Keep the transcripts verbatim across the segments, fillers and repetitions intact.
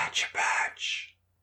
Gotcha Patch.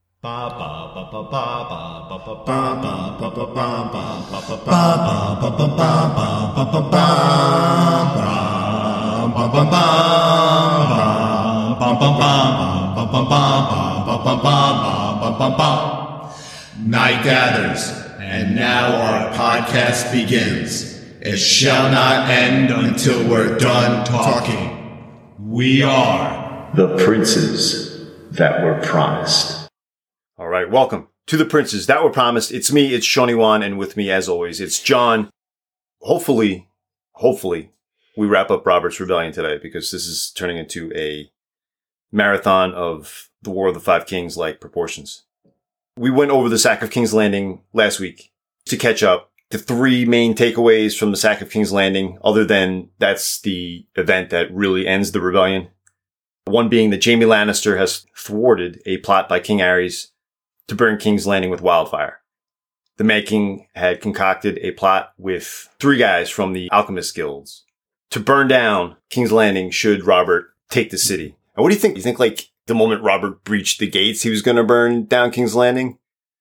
Night gathers, and now our podcast begins. It shall not end until we're done talking. We are the princes that were promised. All right, welcome to the Princes That Were Promised. It's me, it's Shoniwan, and with me, as always, it's John. Hopefully, hopefully, we wrap up Robert's Rebellion today, because this is turning into a marathon of the War of the Five Kings-like proportions. We went over the sack of King's Landing last week to catch up. The three main takeaways from the sack of King's Landing, other than that's the event that really ends the rebellion. One being that Jaime Lannister has thwarted a plot by King Aerys to burn King's Landing with wildfire. The Mad King had concocted a plot with three guys from the Alchemist Guilds to burn down King's Landing should Robert take the city. And what do you think? You think, like, the moment Robert breached the gates, he was going to burn down King's Landing?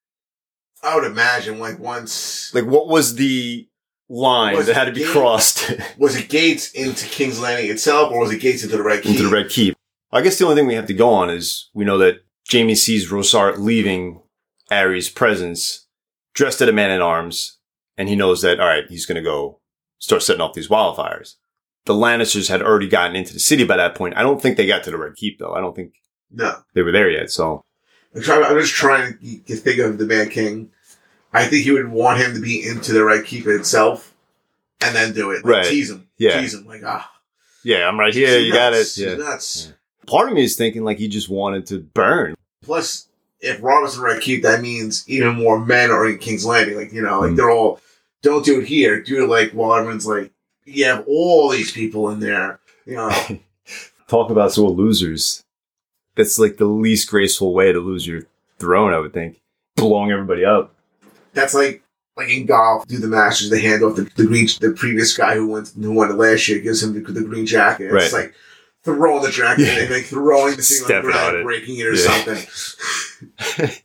I would imagine, like, once... Like, what was the line was that had to be gate, crossed? Was it gates into King's Landing itself, or was it gates into the Red Keep? Into the Red Keep. I guess the only thing we have to go on is we know that Jaime sees Rosart leaving Aerys' presence, dressed as a man-at-arms, and he knows that, all right, he's going to go start setting off these wildfires. The Lannisters had already gotten into the city by that point. I don't think they got to the Red Keep, though. I don't think no. they were there yet, so... I'm, trying, I'm just trying to think of the Mad King. I think he would want him to be into the Red Keep itself, and then do it. Like, right. Tease him. Yeah. Tease him. Like, ah. Yeah, I'm right here. You got it. Yeah. Nuts. Yeah. Part of me is thinking like he just wanted to burn. Plus, if Robert's in the Red Keep, that means even more men are in King's Landing. Like, you know, like, mm. they're all, don't do it here. Do it like, while everyone's like, you have all these people in there. You know. Talk about sort of losers. That's like the least graceful way to lose your throne, I would think. Blowing everybody up. That's like, like in golf, do the Masters, they hand off the, the green, the previous guy who went, who won it last year, gives him the, the green jacket. It's right. like throwing the jacket yeah. and like throwing the thing on the ground, it. breaking it or yeah. something.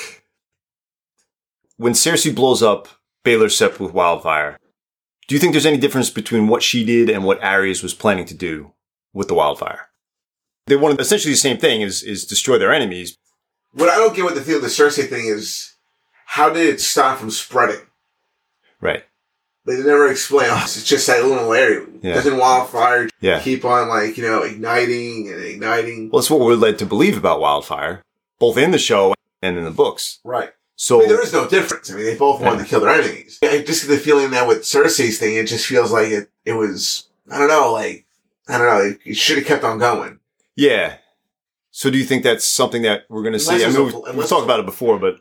When Cersei blows up Baelor Sept with wildfire, do you think there's any difference between what she did and what Aerys was planning to do with the wildfire? They wanted essentially the same thing, is, is destroy their enemies. What I don't get with the thing, the Cersei thing is, how did it stop from spreading? Right. They never explain. Oh, it's just that little area. Yeah. Doesn't wildfire yeah. keep on, like, you know, igniting and igniting? Well, that's what we're led to believe about wildfire, both in the show and in the books. Right. So I mean, there is no difference. I mean, they both wanted yeah. to kill their enemies. I just get the feeling that with Cersei's thing, it just feels like it, it was, I don't know, like, I don't know, it, it should have kept on going. Yeah. So do you think that's something that we're going to see? I mean, we've, we've talked about it before, but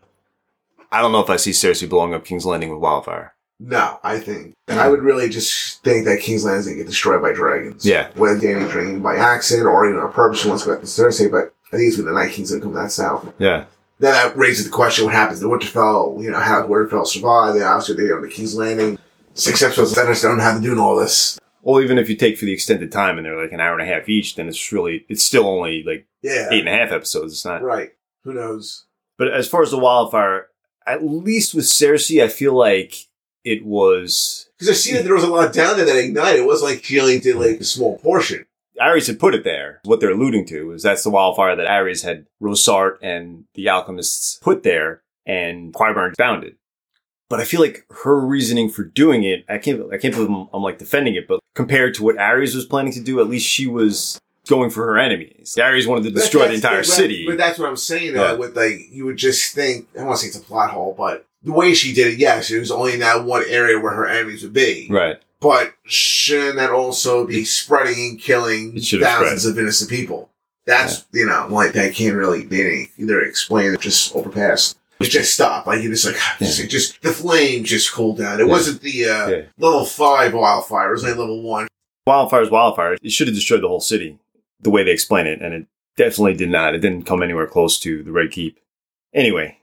I don't know if I see Cersei blowing up King's Landing with wildfire. No, I think. And I would really just think that King's Landing is going to get destroyed by dragons. Yeah. Whether Dany drained by accident or even on purpose, she wants to go after Cersei, but I think it's when the Night King's going to come that south. Yeah. Then that raises the question, what happens to Winterfell? You know, how did Winterfell survive? They obviously they on the King's Landing. Six episodes later, they don't have to do all this. Well, even if you take for the extended time and they're like an hour and a half each, then it's really, it's still only like yeah. eight and a half episodes. It's not. Right. Who knows? But as far as the wildfire, at least with Cersei, I feel like it was... Because I see that there was a lot down there that ignited. It wasn't like she only did like a small portion. Aerys had put it there. What they're alluding to is that's the wildfire that Aerys had Rosart and the alchemists put there, and Qyburn found it. But I feel like her reasoning for doing it, I can't, I can't believe I'm, I'm like defending it, but compared to what Aerys was planning to do, at least she was going for her enemies. Aerys wanted to destroy the entire but, city. But that's what I'm saying, though, yeah. with like, you would just think, I don't want to say it's a plot hole, but the way she did it, yes, it was only in that one area where her enemies would be. Right. But shouldn't that also be spreading and killing thousands spread. of innocent people? That's, yeah. you know, like, that can't really be either explained or just overpassed. It just stopped. Like, you just like, yeah. just, just, the flame just cooled down. It yeah. wasn't the uh, yeah. level five wildfire. It was like level one. Wildfire's wildfire. It should have destroyed the whole city, the way they explain it. And it definitely did not. It didn't come anywhere close to the Red Keep. Anyway.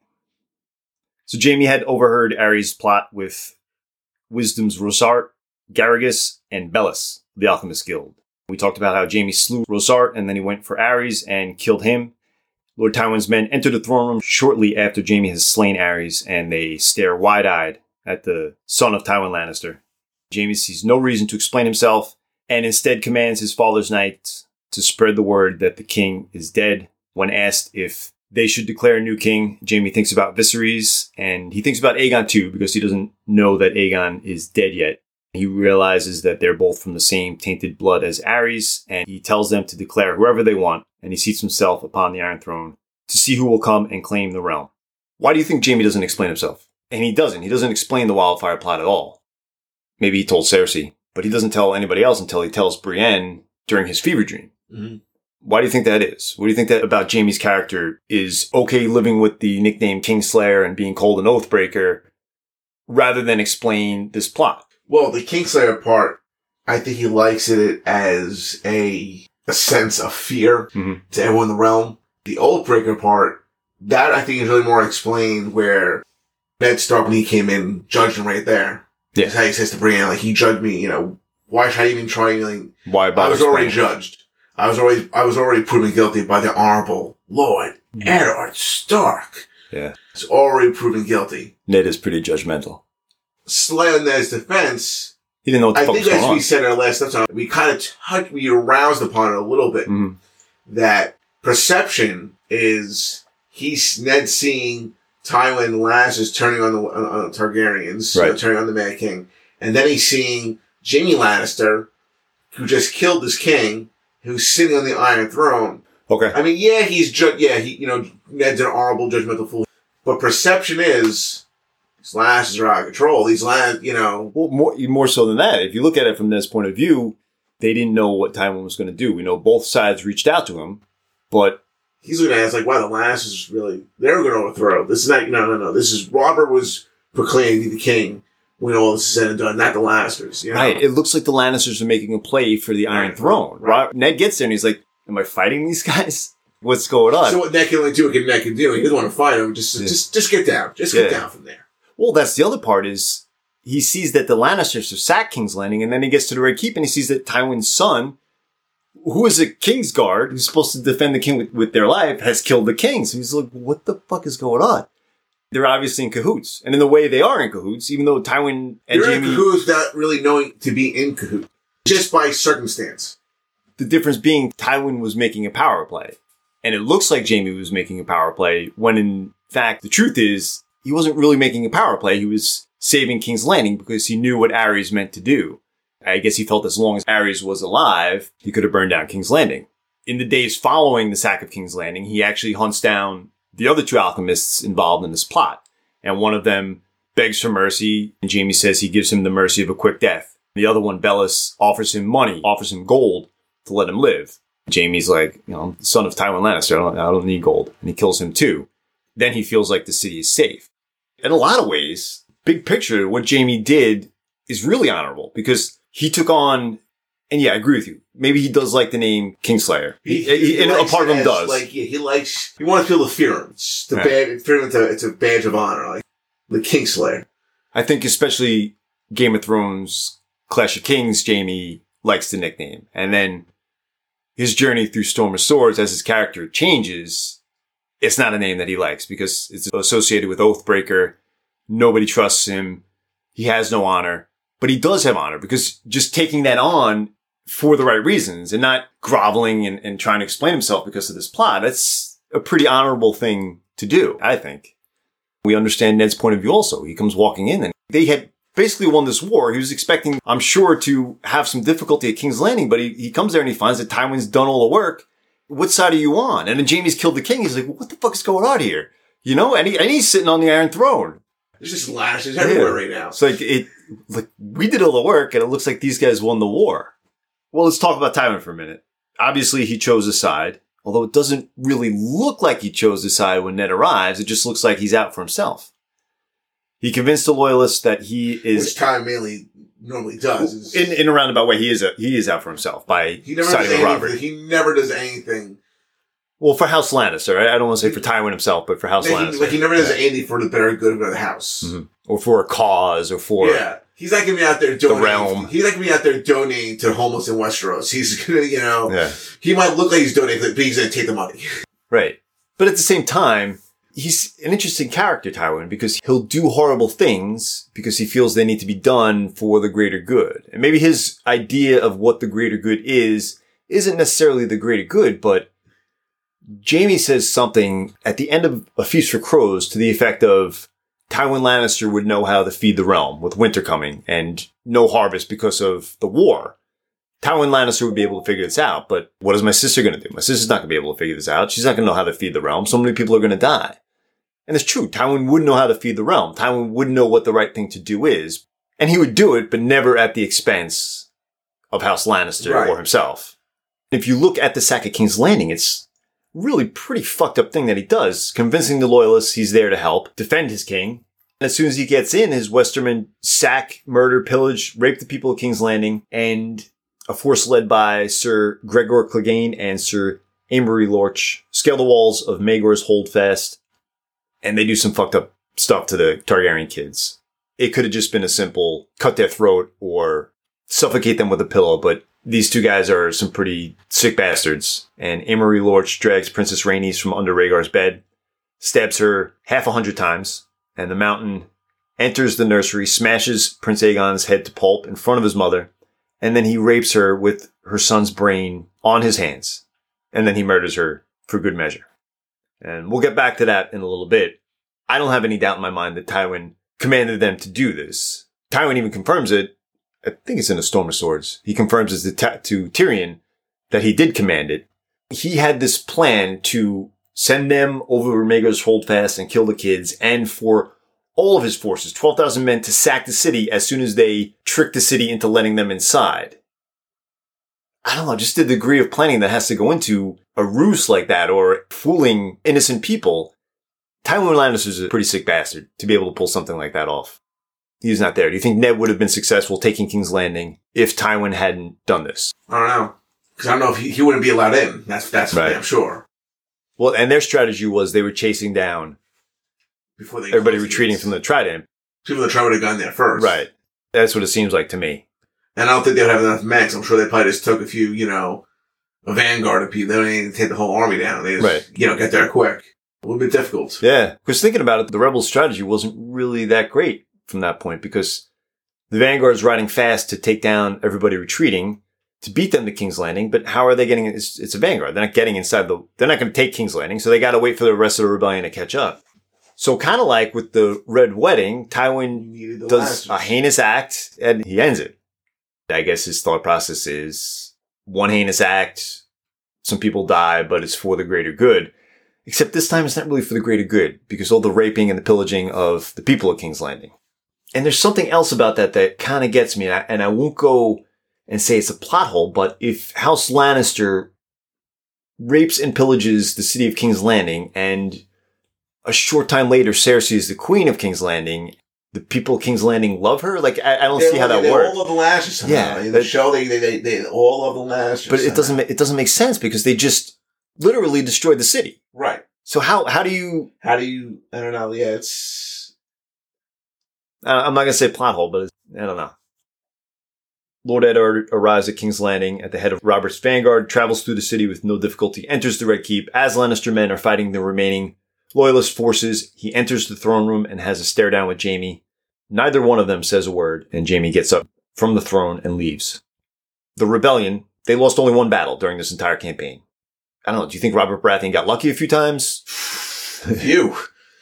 So Jaime had overheard Aerys' plot with Wisdom's Rosart, Garragus, and Bellis, the Alchemist Guild. We talked about how Jaime slew Rosart, and then he went for Aerys and killed him. Lord Tywin's men enter the throne room shortly after Jaime has slain Aerys, and they stare wide-eyed at the son of Tywin Lannister. Jaime sees no reason to explain himself, and instead commands his father's knights to spread the word that the king is dead. When asked if they should declare a new king, Jaime thinks about Viserys, and he thinks about Aegon too, because he doesn't know that Aegon is dead yet. He realizes that they're both from the same tainted blood as Aerys, and he tells them to declare whoever they want, and he seats himself upon the Iron Throne to see who will come and claim the realm. Why do you think Jaime doesn't explain himself? And he doesn't. He doesn't explain the wildfire plot at all. Maybe he told Cersei, but he doesn't tell anybody else until he tells Brienne during his fever dream. Mm-hmm. Why do you think that is? What do you think that about Jaime's character is okay living with the nickname Kingslayer and being called an Oathbreaker rather than explain this plot? Well, the Kingslayer part, I think he likes it as a, a sense of fear mm-hmm. to everyone in the realm. The Oathbreaker part, that I think is really more explained where Ned Stark, when he came in, judged him right there. Yeah. That's how he says to Brienne, like, he judged me, you know, why should I even try anything? Why bother? I was already judged. I was already, I was already proven guilty by the Honorable Lord mm-hmm. Eddard Stark. Yeah. It's already proven guilty. Ned is pretty judgmental. Slightly on Ned's defense, he didn't know what the I fuck think was going as on. we said in our last episode, we kind of touched, we aroused upon it a little bit. Mm-hmm. That perception is he's Ned seeing Tywin Lannister turning on the on, on the Targaryens, right. you know, turning on the Mad King, and then he's seeing Jaime Lannister, who just killed this king, who's sitting on the Iron Throne. Okay. I mean, yeah, he's ju- yeah, he you know Ned's an honorable, judgmental fool, but perception is. These Lannisters are out of control. These Lannisters, you know. Well, more, more so than that. If you look at it from this point of view, they didn't know what Tywin was going to do. We know both sides reached out to him, but. He's looking at it as like, wow, the Lannisters really, they were going to overthrow. This is not, no, no, no. This is, Robert was proclaimed to be the king when all this is said and done, not the Lannisters. You know? Right. It looks like the Lannisters are making a play for the Iron, Iron Throne. Throne. Right. Ned gets there and he's like, am I fighting these guys? What's going on? So what Ned can only do, what can Ned can do? He doesn't want to fight him. Just, yeah. just, just get down. Just get yeah. down from there. Well, that's the other part is he sees that the Lannisters have sacked King's Landing, and then he gets to the Red Keep and he sees that Tywin's son, who is a Kingsguard, who's supposed to defend the king with, with their life, has killed the king. So he's like, what the fuck is going on? They're obviously in cahoots. And in the way they are in cahoots, even though Tywin and They're Jaime... in cahoots without really knowing to be in cahoots. Just by circumstance. The difference being Tywin was making a power play. And it looks like Jaime was making a power play, when in fact, the truth is, he wasn't really making a power play. He was saving King's Landing because he knew what Aerys meant to do. I guess he felt as long as Aerys was alive, he could have burned down King's Landing. In the days following the sack of King's Landing, he actually hunts down the other two alchemists involved in this plot. And one of them begs for mercy, and Jaime says he gives him the mercy of a quick death. The other one, Bellis, offers him money, offers him gold to let him live. Jaime's like, you know, I'm the son of Tywin Lannister, I don't, I don't need gold. And he kills him too. Then he feels like the city is safe. In a lot of ways, big picture, what Jaime did is really honorable because he took on, and yeah, I agree with you. Maybe he does like the name Kingslayer. He, he, he, and a part of him does. Like, yeah, he likes, he wants to feel the fear. It's the right. badge, fear it's a, it's a badge of honor, like the Kingslayer. I think especially Game of Thrones, Clash of Kings, Jaime likes the nickname. And then his journey through Storm of Swords, as his character changes, it's not a name that he likes because it's associated with Oathbreaker. Nobody trusts him. He has no honor. But he does have honor because just taking that on for the right reasons and not groveling and, and trying to explain himself because of this plot, that's a pretty honorable thing to do, I think. We understand Ned's point of view also. He comes walking in and they had basically won this war. He was expecting, I'm sure, to have some difficulty at King's Landing, but he, he comes there and he finds that Tywin's done all the work. What side are you on? And then Jaime's killed the king. He's like, what the fuck is going on here? You know, and, he, and he's sitting on the Iron Throne. There's just lashes everywhere yeah. right now. It's like, it, like, we did all the work and it looks like these guys won the war. Well, let's talk about Tywin for a minute. Obviously, he chose a side, although it doesn't really look like he chose a side when Ned arrives. It just looks like he's out for himself. He convinced the loyalists that he is... Which Tywin mainly normally does. Is, in, in a roundabout way, he is a, he is out for himself by he never siding with Robert. He never does anything. Well, for House Lannister, right? I don't want to say for Tywin himself, but for House like Lannister. He, like he never does yeah. anything for the better good of the house. Mm-hmm. Or for a cause, or for... Yeah. He's not going to be out there donating. The realm. He's not going to be out there donating to homeless in Westeros. He's going to, you know... Yeah. He might look like he's donating, but he's going to take the money. Right. But at the same time, he's an interesting character, Tywin, because he'll do horrible things because he feels they need to be done for the greater good. And maybe his idea of what the greater good is isn't necessarily the greater good, but Jaime says something at the end of A Feast for Crows to the effect of Tywin Lannister would know how to feed the realm with winter coming and no harvest because of the war. Tywin Lannister would be able to figure this out, but what is my sister going to do? My sister's not going to be able to figure this out. She's not going to know how to feed the realm. So many people are going to die. And it's true. Tywin would know how to feed the realm. Tywin would know what the right thing to do is. And he would do it, but never at the expense of House Lannister right. or himself. If you look at the sack of King's Landing, it's really pretty fucked up thing that he does, convincing the loyalists he's there to help defend his king. And as soon as he gets in, his Westermen sack, murder, pillage, rape the people of King's Landing, and a force led by Sir Gregor Clegane and Sir Amory Lorch scale the walls of Maegor's Holdfast, and they do some fucked up stuff to the Targaryen kids. It could have just been a simple cut their throat or suffocate them with a pillow, but these two guys are some pretty sick bastards. And Amory Lorch drags Princess Rhaenys from under Rhaegar's bed, stabs her half a hundred times, and the Mountain enters the nursery, smashes Prince Aegon's head to pulp in front of his mother, and then he rapes her with her son's brain on his hands. And then he murders her for good measure. And we'll get back to that in a little bit. I don't have any doubt in my mind that Tywin commanded them to do this. Tywin even confirms it. I think it's in A Storm of Swords. He confirms it to, to Tyrion that he did command it. He had this plan to send them over Maegor's Holdfast and kill the kids, and for all of his forces, twelve thousand men, to sack the city as soon as they trick the city into letting them inside. I don't know, just the degree of planning that has to go into a ruse like that or fooling innocent people. Tywin Lannister's a pretty sick bastard to be able to pull something like that off. He's not there. Do you think Ned would have been successful taking King's Landing if Tywin hadn't done this? I don't know. Because I don't know if he, he wouldn't be allowed in. That's, that's right. I'm sure. Well, and their strategy was they were chasing down Before they everybody retreating from the Trident. People that would have gone there first. Right. That's what it seems like to me. And I don't think they would have enough mechs. I'm sure they probably just took a few, you know, a vanguard of people. They don't even take the whole army down. They just, right. you know, get there quick. A little bit difficult. Yeah. Because thinking about it, the rebels' strategy wasn't really that great from that point because the vanguard's riding fast to take down everybody retreating to beat them to King's Landing. But how are they getting, it's, it's a vanguard. They're not getting inside the, they're not going to take King's Landing. So they got to wait for the rest of the rebellion to catch up. So kind of like with the Red Wedding, Tywin does a heinous act and he ends it. I guess his thought process is one heinous act, some people die, but it's for the greater good. Except this time it's not really for the greater good because all the raping and the pillaging of the people of King's Landing. And there's something else about that that kind of gets me, and I, and I won't go and say it's a plot hole, but if House Lannister rapes and pillages the city of King's Landing and a short time later Cersei is the queen of King's Landing, the people of King's Landing love her? Like, I, I don't they're, see how that they're works. All of the lashes somehow. Yeah. In the show, they, they, they, they, all of the lashes. But it doesn't, it doesn't make sense because they just literally destroyed the city. Right. So how, how do you... How do you... I don't know. Yeah, it's... I'm not going to say plot hole, but it's, I don't know. Lord Eddard arrives at King's Landing at the head of Robert's vanguard, travels through the city with no difficulty, enters the Red Keep. As Lannister men are fighting the remaining Loyalist forces, he enters the throne room and has a stare down with Jaime. Neither one of them says a word, and Jaime gets up from the throne and leaves. The rebellion, they lost only one battle during this entire campaign. I don't know, do you think Robert Baratheon got lucky a few times? A few.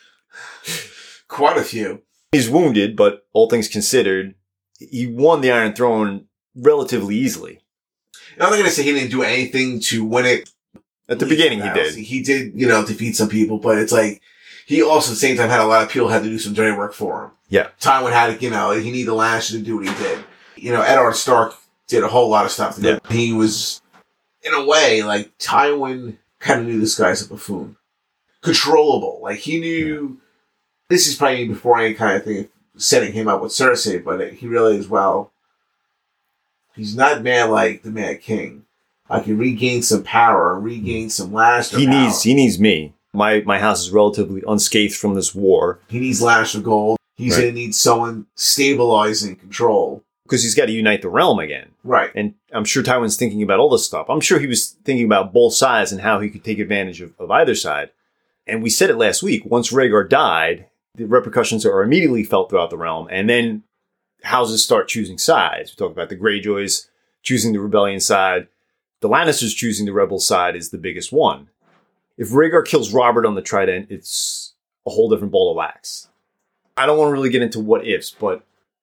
Quite a few. He's wounded, but all things considered, he won the Iron Throne relatively easily. I'm not going to say he didn't do anything to win it. At the beginning, he did. He did, you know, defeat some people, but it's like, he also at the same time had a lot of people who had to do some dirty work for him. Yeah. Tywin had to, you know, he needed the lashes to do what he did. You know, Eddard Stark did a whole lot of stuff. Yeah. He was, in a way, like, Tywin kind of knew this guy's a buffoon. Controllable. Like, he knew, this is probably before any kind of thing, setting him up with Cersei, but he realized, well, he's not mad like the Mad King. I can regain some power, regain some Lannister he power. needs He needs me. My my house is relatively unscathed from this war. He needs Lannister gold. He's right. going to need someone stabilizing control. Because he's got to unite the realm again. Right. And I'm sure Tywin's thinking about all this stuff. I'm sure he was thinking about both sides and how he could take advantage of, of either side. And we said it last week, once Rhaegar died, the repercussions are immediately felt throughout the realm. And then houses start choosing sides. We talk about the Greyjoys choosing the rebellion side. The Lannisters choosing the rebel side is the biggest one. If Rhaegar kills Robert on the Trident, it's a whole different ball of wax. I don't want to really get into what ifs, but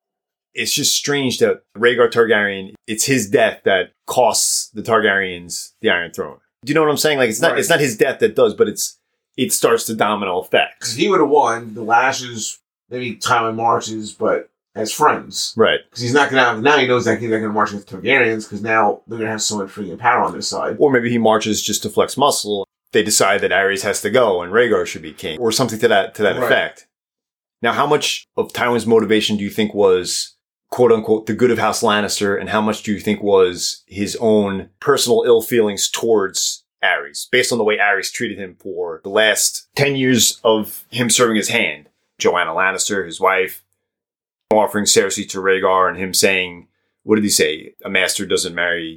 it's just strange that Rhaegar Targaryen, it's his death that costs the Targaryens the Iron Throne. Do you know what I'm saying? Like, it's not right. It's not his death that does, but it's it starts to domino effect. Because he would have won, the Lashes, maybe Tywin marches, but as friends. Right. Because he's not going to, now he knows that he's not going to march with Targaryens, because now they're going to have so much freaking power on their side. Or maybe he marches just to flex muscle. They decide that Aerys has to go and Rhaegar should be king, or something to that to that right. effect. Now, how much of Tywin's motivation do you think was, quote unquote, the good of House Lannister, and how much do you think was his own personal ill feelings towards Aerys, based on the way Aerys treated him for the last ten years of him serving his hand? Joanna Lannister, his wife, offering Cersei to Rhaegar, and him saying, what did he say? A master doesn't marry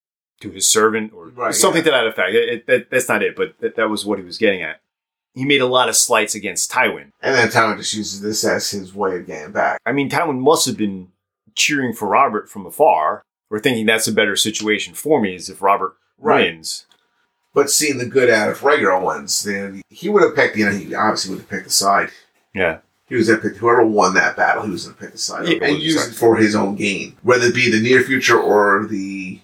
to his servant, or right, something yeah. to that effect. It, it, that, that's not it, but that, that was what he was getting at. He made a lot of slights against Tywin. And then Tywin just uses this as his way of getting back. I mean, Tywin must have been cheering for Robert from afar, or thinking that's a better situation for me, as if Robert right. wins. But seeing the good out of Rhaegar wins, then he would have picked, you know, he obviously would have picked the side. Yeah. He was going to pick, whoever won that battle, he was going to pick the side. Yeah, and use it for his own gain. Whether it be the near future or the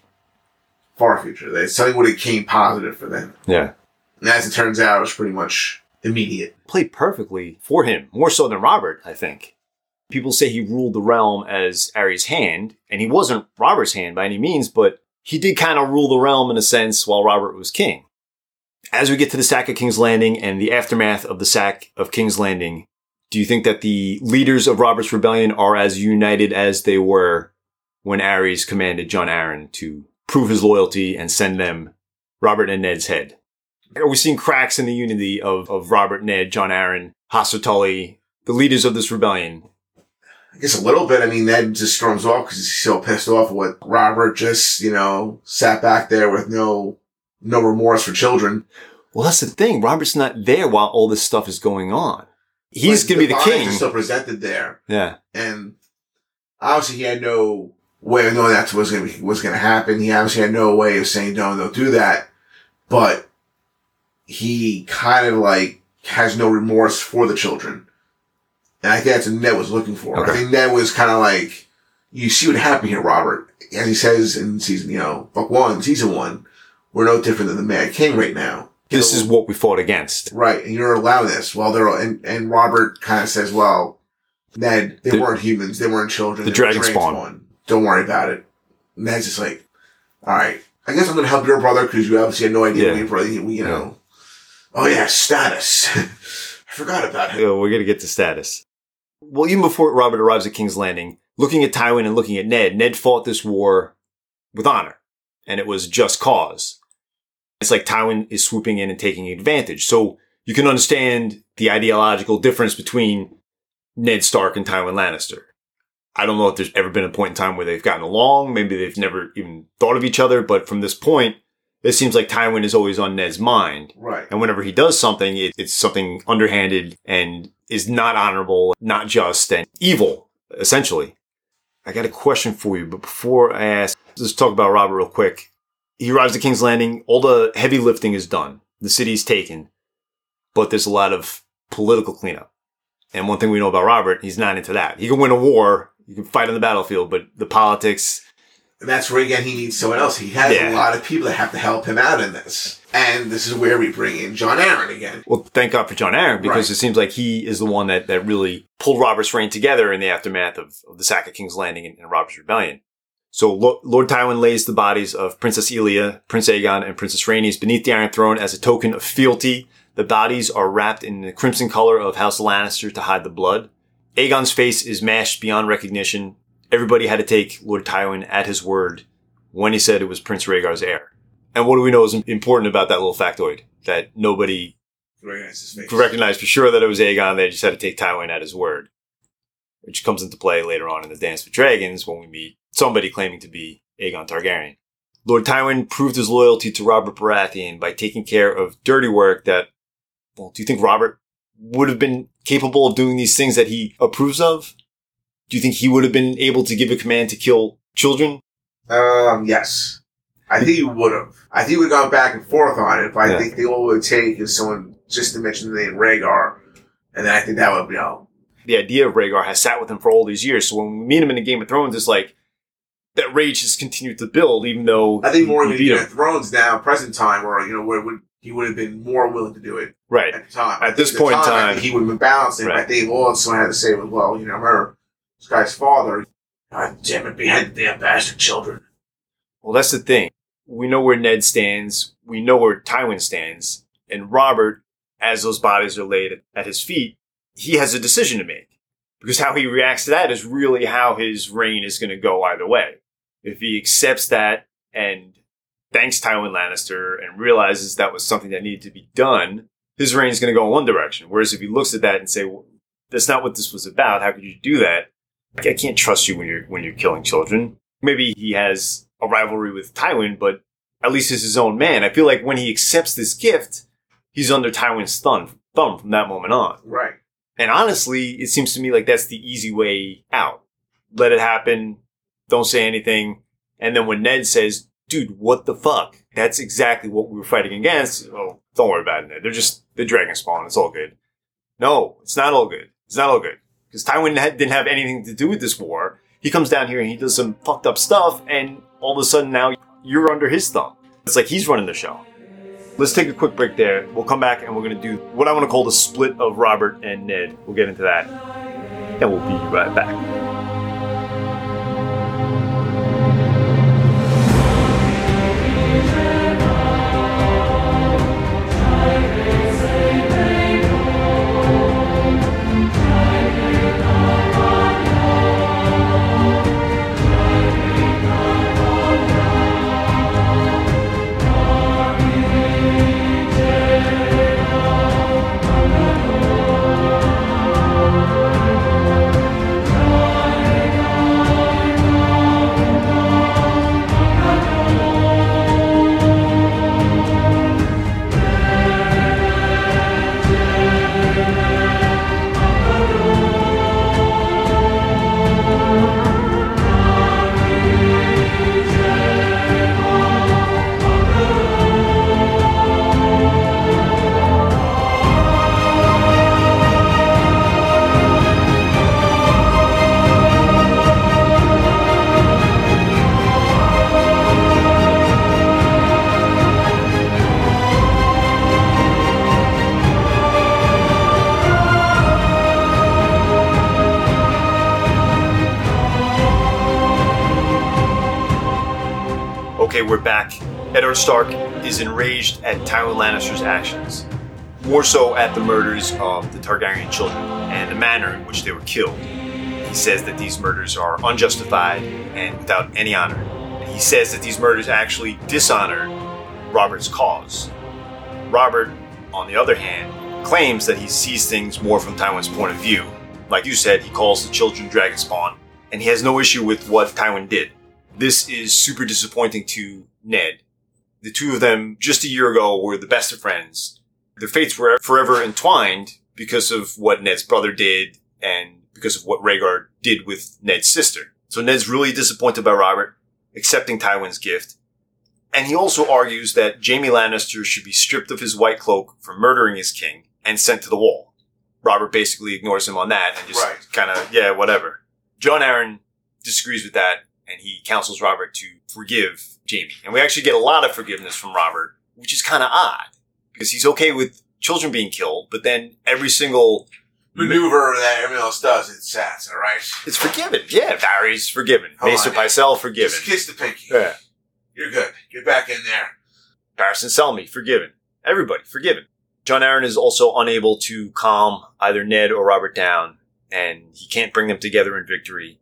far future. It's something would have came positive for them. Yeah. And as it turns out, it was pretty much immediate. Played perfectly for him, more so than Robert, I think. People say he ruled the realm as Aerys' hand, and he wasn't Robert's hand by any means, but he did kind of rule the realm in a sense while Robert was king. As we get to the sack of King's Landing and the aftermath of the sack of King's Landing, do you think that the leaders of Robert's rebellion are as united as they were when Aerys commanded Jon Arryn to prove his loyalty and send them Robert and Ned's head? Are we seeing cracks in the unity of, of Robert, Ned, Jon Arryn, Hoster Tully, the leaders of this rebellion? I guess a little bit. I mean, Ned just storms off because he's so pissed off with Robert just, you know, sat back there with no no remorse for children. Well, that's the thing. Robert's not there while all this stuff is going on. He's going to be the king. He's still presented there. Yeah. And obviously he had no way of knowing that's what was going to was going to happen. He obviously had no way of saying, no, don't do that. But he kind of like has no remorse for the children. And I think that's what Ned was looking for. Okay. I think Ned was kind of like, you see what happened here, Robert. As he says in season, you know, book one, season one, we're no different than the Mad King right now. This is what we fought against. Right. And you're allowing this. Well, they're, and, and Robert kind of says, well, Ned, they the, weren't humans. They weren't children. The dragon spawn. spawn. Don't worry about it. Ned's just like, all right, I guess I'm going to help your brother because you obviously had no idea yeah. your brother, you, you know. Yeah. Oh yeah, status. I forgot about him. Yeah, we're going to get to status. Well, even before Robert arrives at King's Landing, looking at Tywin and looking at Ned, Ned fought this war with honor, and it was just cause. It's like Tywin is swooping in and taking advantage. So you can understand the ideological difference between Ned Stark and Tywin Lannister. I don't know if there's ever been a point in time where they've gotten along. Maybe they've never even thought of each other. But from this point, it seems like Tywin is always on Ned's mind. Right. And whenever he does something, it, it's something underhanded and is not honorable, not just, and evil, essentially. I got a question for you, but before I ask, let's talk about Robert real quick. He arrives at King's Landing. All the heavy lifting is done. The city's taken. But there's a lot of political cleanup. And one thing we know about Robert, he's not into that. He can win a war. You can fight on the battlefield, but the politics... And that's where, again, he needs someone else. He has yeah. a lot of people that have to help him out in this. And this is where we bring in Jon Arryn again. Well, thank God for Jon Arryn, because right. it seems like he is the one that, that really pulled Robert's reign together in the aftermath of, of the sack of King's Landing and, and Robert's rebellion. So Lo- Lord Tywin lays the bodies of Princess Elia, Prince Aegon, and Princess Rhaenys beneath the Iron Throne as a token of fealty. The bodies are wrapped in the crimson color of House Lannister to hide the blood. Aegon's face is mashed beyond recognition. Everybody had to take Lord Tywin at his word when he said it was Prince Rhaegar's heir. And what do we know is important about that little factoid? That nobody recognized for sure that it was Aegon. They just had to take Tywin at his word, which comes into play later on in the Dance with Dragons when we meet somebody claiming to be Aegon Targaryen. Lord Tywin proved his loyalty to Robert Baratheon by taking care of dirty work that Well, do you think Robert would have been capable of doing these things that he approves of? Do you think he would have been able to give a command to kill children? Um, yes. I think he would have. I think we've gone back and forth on it, but yeah. I think the all it would take is someone just to mention the name Rhaegar, and then I think that would be, you know. The idea of Rhaegar has sat with him for all these years, so when we meet him in the Game of Thrones, it's like, that rage has continued to build, even though... I think more in Game of Thrones now, present time, or, you know, where would he would have been more willing to do it. Right. At the time. At this point in time. I think he would have been balancing. Right. I think also I had to say, well, you know, remember, this guy's father, God damn it, beheaded the damn bastard children. Well, that's the thing. We know where Ned stands. We know where Tywin stands. And Robert, as those bodies are laid at his feet, he has a decision to make. Because how he reacts to that is really how his reign is going to go either way. If he accepts that and thanks Tywin Lannister and realizes that was something that needed to be done, his reign is going to go in one direction. Whereas if he looks at that and say, well, that's not what this was about. How could you do that? I can't trust you when you're when you're killing children. Maybe he has a rivalry with Tywin, but at least he's his own man. I feel like when he accepts this gift, he's under Tywin's thumb, thumb from that moment on. Right. And honestly, it seems to me like that's the easy way out. Let it happen. Don't say anything. And then when Ned says, dude, what the fuck? That's exactly what we were fighting against. Oh, don't worry about it, Ned. They're just the dragon spawn. It's all good. No, it's not all good. It's not all good. Because Tywin didn't have anything to do with this war. He comes down here and he does some fucked up stuff, and all of a sudden now you're under his thumb. It's like he's running the show. Let's take a quick break there. We'll come back and we're going to do what I want to call the split of Robert and Ned. We'll get into that. And we'll be right back. Okay, we're back. Eddard Stark is enraged at Tywin Lannister's actions, more so at the murders of the Targaryen children and the manner in which they were killed. He says that these murders are unjustified and without any honor. He says that these murders actually dishonor Robert's cause. Robert, on the other hand, claims that he sees things more from Tywin's point of view. Like you said, he calls the children dragon spawn, and he has no issue with what Tywin did. This is super disappointing to Ned. The two of them, just a year ago, were the best of friends. Their fates were forever entwined because of what Ned's brother did and because of what Rhaegar did with Ned's sister. So Ned's really disappointed by Robert accepting Tywin's gift. And he also argues that Jaime Lannister should be stripped of his white cloak for murdering his king and sent to the wall. Robert basically ignores him on that and just right. kind of, yeah, whatever. Jon Arryn disagrees with that. And he counsels Robert to forgive Jaime. And we actually get a lot of forgiveness from Robert, which is kind of odd. Because he's okay with children being killed, but then every single maneuver that everyone else does, it's sad, alright? It's forgiven. Yeah, Varys forgiven. Maester Pycelle forgiven. Just kiss the pinky. Yeah. You're good. Get back in there. Barristan Selmy forgiven. Everybody forgiven. Jon Arryn is also unable to calm either Ned or Robert down, and he can't bring them together in victory.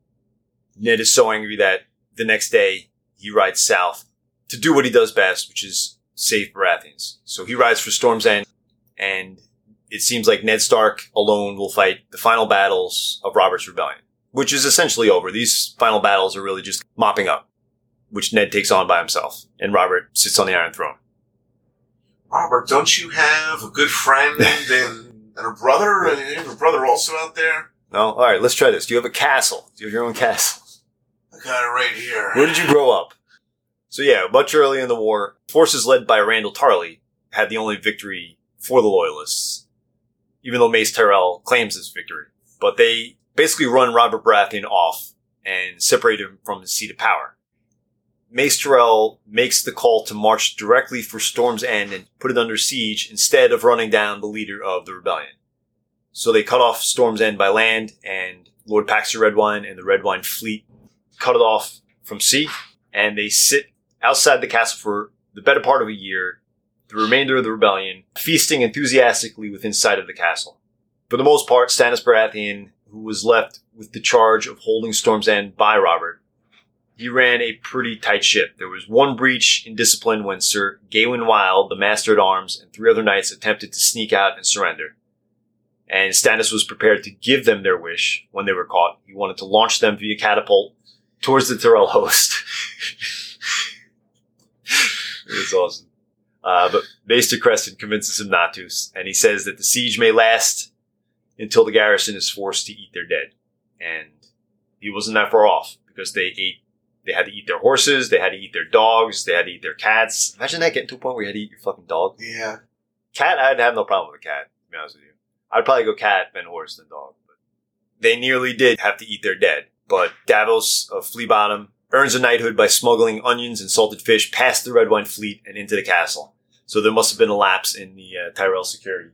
Ned is so angry that the next day he rides south to do what he does best, which is save Baratheons. So he rides for Storm's End, and it seems like Ned Stark alone will fight the final battles of Robert's Rebellion, which is essentially over. These final battles are really just mopping up, which Ned takes on by himself, and Robert sits on the Iron Throne. Robert, don't you have a good friend and, and a brother? And you have a brother also out there? No? All right, let's try this. Do you have a castle? Do you have your own castle? I got it right here. Where did you grow up? So yeah, much early in the war, forces led by Randall Tarley had the only victory for the Loyalists, even though Mace Tyrell claims this victory. But they basically run Robert Baratheon off and separate him from his seat of power. Mace Tyrell makes the call to march directly for Storm's End and put it under siege instead of running down the leader of the rebellion. So they cut off Storm's End by land, and Lord Paxter Redwine and the Redwine fleet cut it off from sea, and they sit outside the castle for the better part of a year, the remainder of the rebellion feasting enthusiastically within sight of the castle. For the most part, Stannis Baratheon, who was left with the charge of holding Storm's End by Robert, he ran a pretty tight ship. There was one breach in discipline when Sir Gawain Wild, the Master-at-Arms, and three other knights attempted to sneak out and surrender. And Stannis was prepared to give them their wish when they were caught. He wanted to launch them via catapult towards the Tyrell host. It's awesome. Uh, but Maester Creston convinces him not to, and he says that the siege may last until the garrison is forced to eat their dead. And he wasn't that far off, because they ate, they had to eat their horses, they had to eat their dogs, they had to eat their cats. Imagine that getting to a point where you had to eat your fucking dog. Yeah. Cat, I'd have no problem with a cat, to be honest with you. I'd probably go cat, then horse, then dog. But they nearly did have to eat their dead. But Davos of Fleabottom earns a knighthood by smuggling onions and salted fish past the Redwine fleet and into the castle. So there must have been a lapse in the uh, Tyrell security.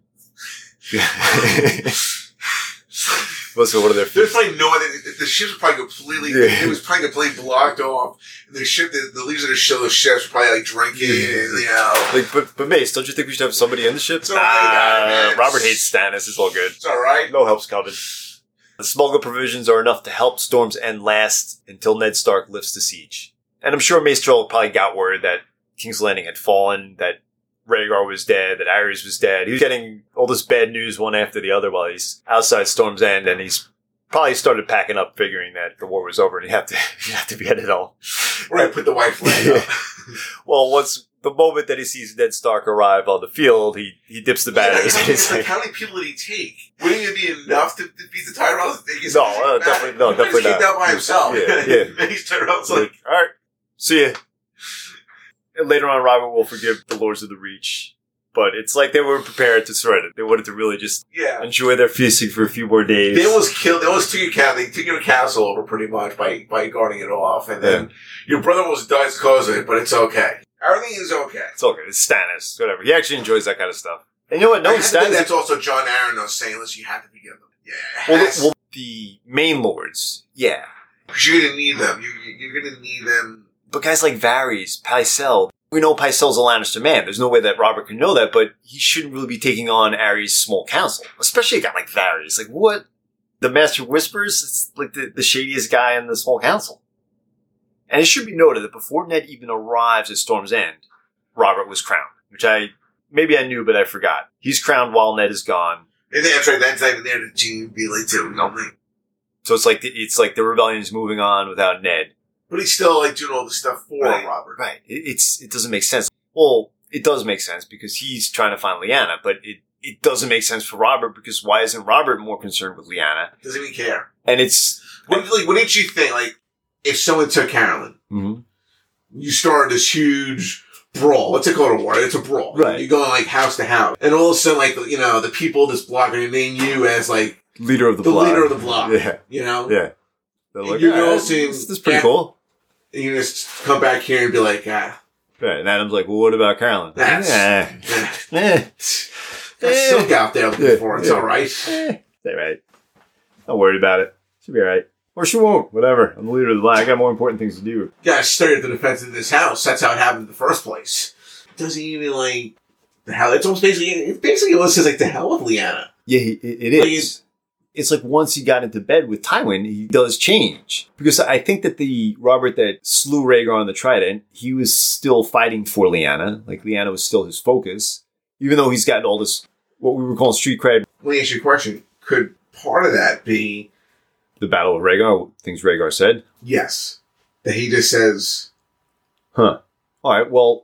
Must have one of their. There's probably no other. The ships were probably completely. Yeah. It was probably completely blocked off. And the ship, the, the leaders of the show, the ships were probably like drinking. Yeah. And, you know, like, but but Mace, don't you think we should have somebody in the ship? It's all right, uh, Robert hates Stannis. It's all good. It's all right. No help's coming. The smuggled provisions are enough to help Storm's End last until Ned Stark lifts the siege. And I'm sure Mace Tyrell probably got word that King's Landing had fallen, that Rhaegar was dead, that Aerys was dead. He was getting all this bad news one after the other while he's outside Storm's End, and he's probably started packing up, figuring that the war was over and he'd have to, he'd have to be headed home. Right, put the white flag up. Well, once the moment that he sees Ned Stark arrive on the field, he, he dips the batteries. Yeah, like, like, how many people did he take? Wouldn't it be enough to defeat the Tyrells? No, uh, definitely, no, definitely not. He down by himself. Yeah, yeah. He's Tyrell's like, like, all right, see ya. And later on, Robert will forgive the Lords of the Reach. But it's like they were prepared to surrender. They wanted to really just yeah. enjoy their feasting for a few more days. They almost killed, they almost took your castle, they took your castle over pretty much by, by guarding it off. And then yeah. your brother almost dies because of it, but it's okay. Everything is okay. It's okay. It's Stannis. Whatever. He actually enjoys that kind of stuff. And you know what? No, Stannis. That's also John Arryn, though, saying, listen, you have to forgive them. Yeah. Well the, well, the main lords, yeah. Because you're going to need them. You're, you're going to need them. But guys like Varys, Pycelle, we know Pycelle's a Lannister man. There's no way that Robert can know that, but he shouldn't really be taking on Aerys' small council. Especially a guy like Varys. Like, what? The Master Whispers? It's like the, the shadiest guy in the small council. And it should be noted that before Ned even arrives at Storm's End, Robert was crowned. Which I, maybe I knew, but I forgot. He's crowned while Ned is gone. And that's right, that's not even there to Gene be like, too. No. So it's like, the, it's like the rebellion is moving on without Ned. But he's still like doing all the stuff for right, Robert. Right. It, it's, it doesn't make sense. Well, it does make sense because he's trying to find Lyanna, but it, it doesn't make sense for Robert because why isn't Robert more concerned with Lyanna? Doesn't even care. And it's... What, like, what did you think, like, if someone took Carolyn, mm-hmm. you started this huge brawl. What's it called a war? It's a brawl. Right. You're going, like, house to house. And all of a sudden, like, you know, the people of this block are going to name you as, like... Leader of the, the block. leader of the block. Yeah. You know? Yeah. They're like, you're going to see... This is pretty cool. And you just come back here and be like, ah. Right, and Adam's like, well, what about Carolyn? That's, yeah. eh. That's silk out there looking yeah. for. It's yeah. all right. Eh. It's all right. Not worried about it. She'll be all right. Or she won't. Whatever. I'm the leader of the block. I got more important things to do. You gotta start at the defense of this house. That's how it happened in the first place. It doesn't even, like, the hell. It's almost basically, it basically almost says, like, the hell with Lyanna. Yeah, it, it is. Like, it's, it's like once he got into bed with Tywin, he does change. Because I think that the Robert that slew Rhaegar on the Trident, he was still fighting for Lyanna. Like, Lyanna was still his focus. Even though he's gotten all this, what we were calling street cred. Let me ask you a question. Could part of that be... The Battle of Rhaegar, things Rhaegar said? Yes. That he just says... Huh. All right, well...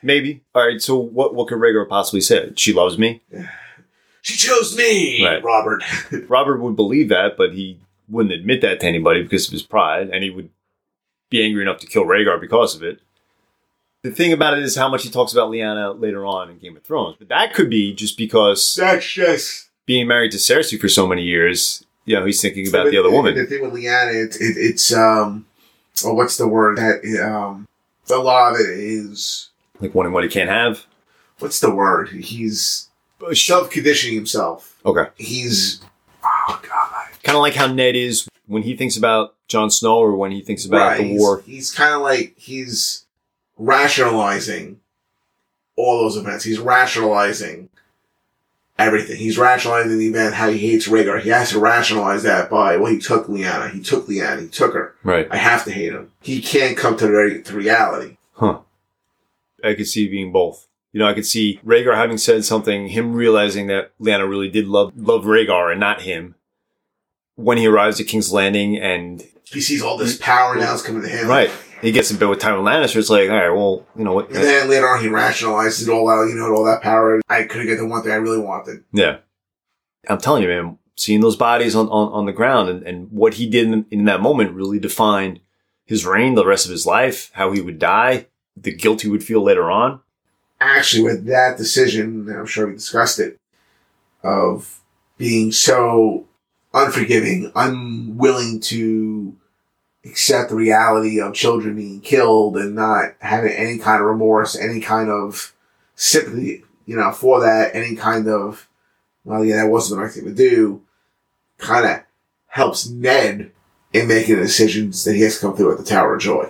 Maybe. All right, so what, what could Rhaegar possibly say? She loves me? She chose me, right. Robert. Robert would believe that, but he wouldn't admit that to anybody because of his pride, and he would be angry enough to kill Rhaegar because of it. The thing about it is how much he talks about Lyanna later on in Game of Thrones. But that could be just because that's just being married to Cersei for so many years, you know, he's thinking about so the other woman. The thing with Lyanna, it, it, it's, um, oh, what's the word? That um, a lot of it is... Like wanting what he can't have? What's the word? He's self-conditioning himself. Okay. He's... Oh, God. Kind of like how Ned is when he thinks about Jon Snow or when he thinks about right. the war. He's, he's kind of like... He's rationalizing all those events. He's rationalizing everything. He's rationalizing the event, how he hates Rhaegar. He has to rationalize that by, well, he took Lyanna. He took Lyanna. He took her. Right. I have to hate him. He can't come to, the, to reality. Huh. I could see it being both. You know, I could see Rhaegar having said something, him realizing that Lyanna really did love, love Rhaegar and not him. When he arrives at King's Landing and... He sees all this power now is coming to him. Right. He gets in bed with Tywin Lannister. It's like, all right, well, you know what? And then later on, he rationalizes it all out. You know, all that power. I couldn't get the one thing I really wanted. Yeah. I'm telling you, man, seeing those bodies on, on, on the ground and, and what he did in, in that moment really defined his reign, the rest of his life, how he would die, the guilt he would feel later on. Actually, with that decision, and I'm sure we discussed it, of being so unforgiving, unwilling to accept the reality of children being killed and not having any kind of remorse, any kind of sympathy, you know, for that, any kind of, well, yeah, that wasn't the right thing to do, kind of helps Ned in making the decisions that he has to come through at the Tower of Joy.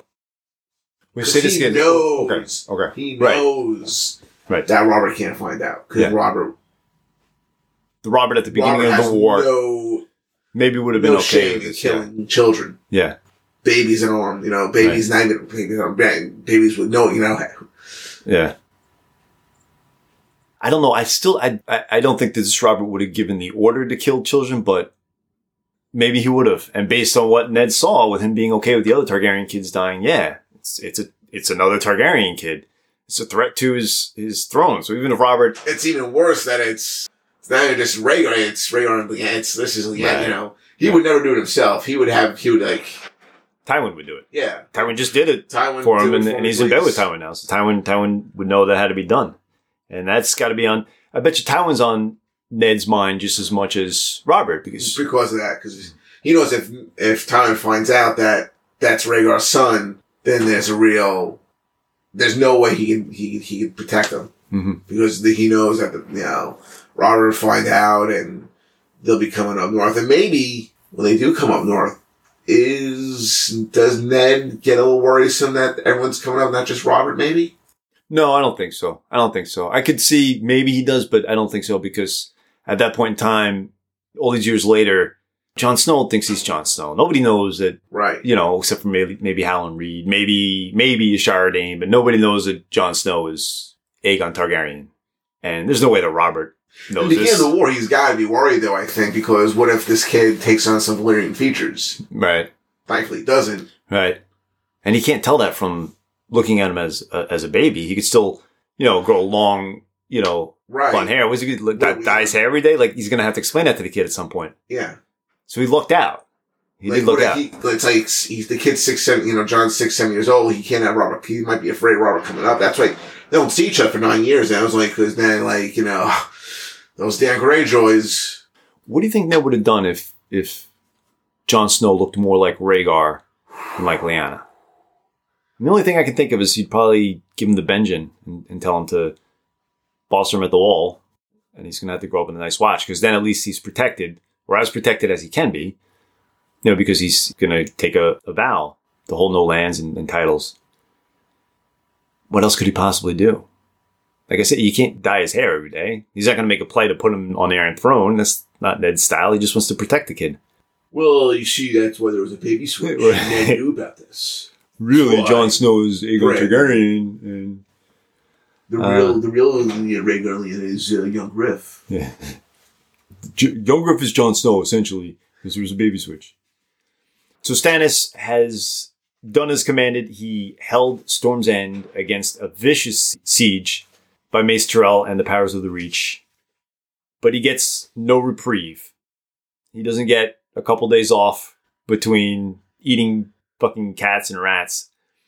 We say this he again. knows, okay. okay. he knows right. that Robert can't find out. Because yeah. Robert... The Robert at the beginning Robert of the war no, maybe would have been no okay shame in killing yeah. children. Yeah. Babies unarmed, you know, babies right. not even babies unarmed, babies with no, you know. Yeah. I don't know. I still, I, I, I don't think that this Robert would have given the order to kill children, but maybe he would have. And based on what Ned saw with him being okay with the other Targaryen kids dying, yeah, it's, it's a, it's another Targaryen kid. It's a threat to his, his throne. So even if Robert, it's even worse that it's, it's not even just Rhaegar, it's Rhaegar and Lyanna. It's, this is Lyanna, right. you know. He yeah. would never do it himself. He would have, he would like, Tywin would do it. Yeah. Tywin just did it Tywin for him, and, for and he's please. in bed with Tywin now. So Tywin, Tywin would know that had to be done. And that's got to be on, I bet you Tywin's on Ned's mind just as much as Robert. Because because of that. Because he knows if if Tywin finds out that that's Rhaegar's son, then there's a real, there's no way he can, he, he can protect him. Mm-hmm. Because the, he knows that, the, you know, Robert will find out and they'll be coming up north. And maybe when they do come up north, Is, does Ned get a little worrisome that everyone's coming up, not just Robert, maybe? No, I don't think so. I don't think so. I could see maybe he does, but I don't think so because at that point in time, all these years later, Jon Snow thinks he's Jon Snow. Nobody knows that, right? You know, except for maybe, maybe Howland Reed, maybe, maybe Shara Dane, but nobody knows that Jon Snow is Aegon Targaryen. And there's no way that Robert knows this. At the beginning of the war, he's got to be worried, though, I think, because what if this kid takes on some Valyrian features? Right. Thankfully, he doesn't. Right. And he can't tell that from looking at him as a, as a baby. He could still, you know, grow long, you know, right. blonde hair. Was he going to dye his hair every day? Like, he's going to have to explain that to the kid at some point. Yeah. So he looked out. He like, did look out. He, it's like, he's the kid's six, seven, you know, John's six, seven years old. He can't have Robert. He might be afraid of Robert coming up. That's why they don't see each other for nine years. And I was like, because then, like, you know, those damn Greyjoys. What do you think Ned would have done if, if Jon Snow looked more like Rhaegar than like Lyanna? And the only thing I can think of is he'd probably give him the Benjen and, and tell him to boss him at the wall. And he's going to have to grow up in a nice watch because then at least he's protected, or as protected as he can be, you know, because he's going to take a, a vow to hold no lands and, and titles. What else could he possibly do? Like I said, you can't dye his hair every day. He's not going to make a play to put him on the Iron Throne. That's not Ned's style. He just wants to protect the kid. Well, you see, that's why there was a baby switch. Ned knew about this. Really, well, Jon Snow is Aegon Targaryen, and the real, uh, the real Rhaegar is uh, young Griff. Yeah, J- young Griff is Jon Snow essentially because there was a baby switch. So Stannis has done as commanded, he held Storm's End against a vicious siege by Mace Tyrell and the Powers of the Reach. But he gets no reprieve. He doesn't get a couple days off between eating fucking cats and rats.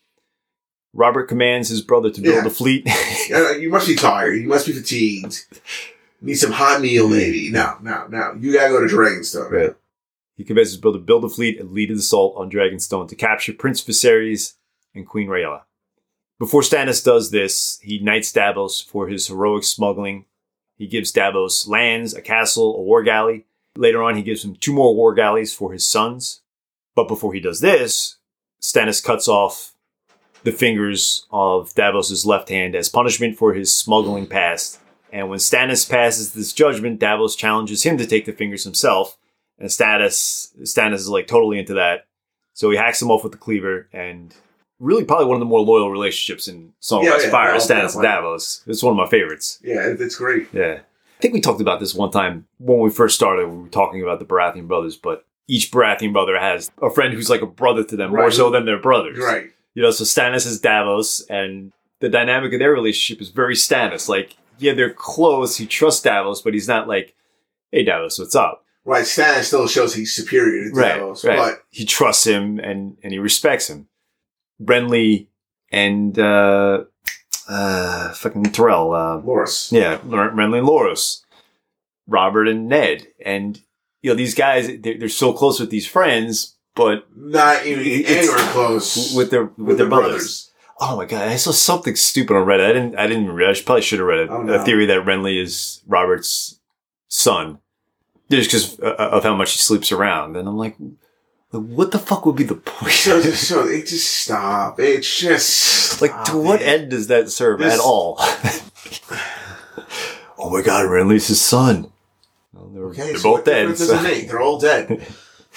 Robert commands his brother to build Yeah. a fleet. Yeah, you must be tired. You must be fatigued. Need some hot meal, maybe. No, no, no. You gotta go to Dragonstone. Right. He commands his brother to build a fleet and lead an assault on Dragonstone to capture Prince Viserys and Queen Rhaella. Before Stannis does this, he knights Davos for his heroic smuggling. He gives Davos lands, a castle, a war galley. Later on, he gives him two more war galleys for his sons. But before he does this, Stannis cuts off the fingers of Davos' left hand as punishment for his smuggling past. And when Stannis passes this judgment, Davos challenges him to take the fingers himself. And Stannis, Stannis is like totally into that. So he hacks him off with the cleaver, and really probably one of the more loyal relationships in Song of Yeah, Ice and yeah, Fire no, is Stannis and definitely. Davos. It's one of my favorites. Yeah, it- it's great. Yeah. I think we talked about this one time when we first started. We were talking about the Baratheon brothers, but each Baratheon brother has a friend who's like a brother to them, more Right. so than their brothers. Right. You know, so Stannis is Davos, and the dynamic of their relationship is very Stannis. Like, yeah, they're close. He trusts Davos, but he's not like, hey, Davos, what's up? Right. Stannis still shows he's superior to Right, Davos, right. but He trusts him, and, and he respects him. Renly and uh, uh, fucking Tyrell. Uh, Loras. yeah, Renly and Loras. Robert and Ned. And, you know, these guys, they're, they're so close with these friends, but Not even It's- anywhere close with their with, with their the brothers. brothers. Oh my god! I saw something stupid on Reddit. I didn't. I didn't read. I probably should have read it. Oh, no. A theory that Renly is Robert's son, just because of how much he sleeps around. And I'm like, what the fuck would be the point? So, so it just stop. It's just like, stop to what it. end does that serve This- at all? Oh my god, Renly's his son. Well, they're Okay, they're so both what dead. difference so- does it make? They're all dead.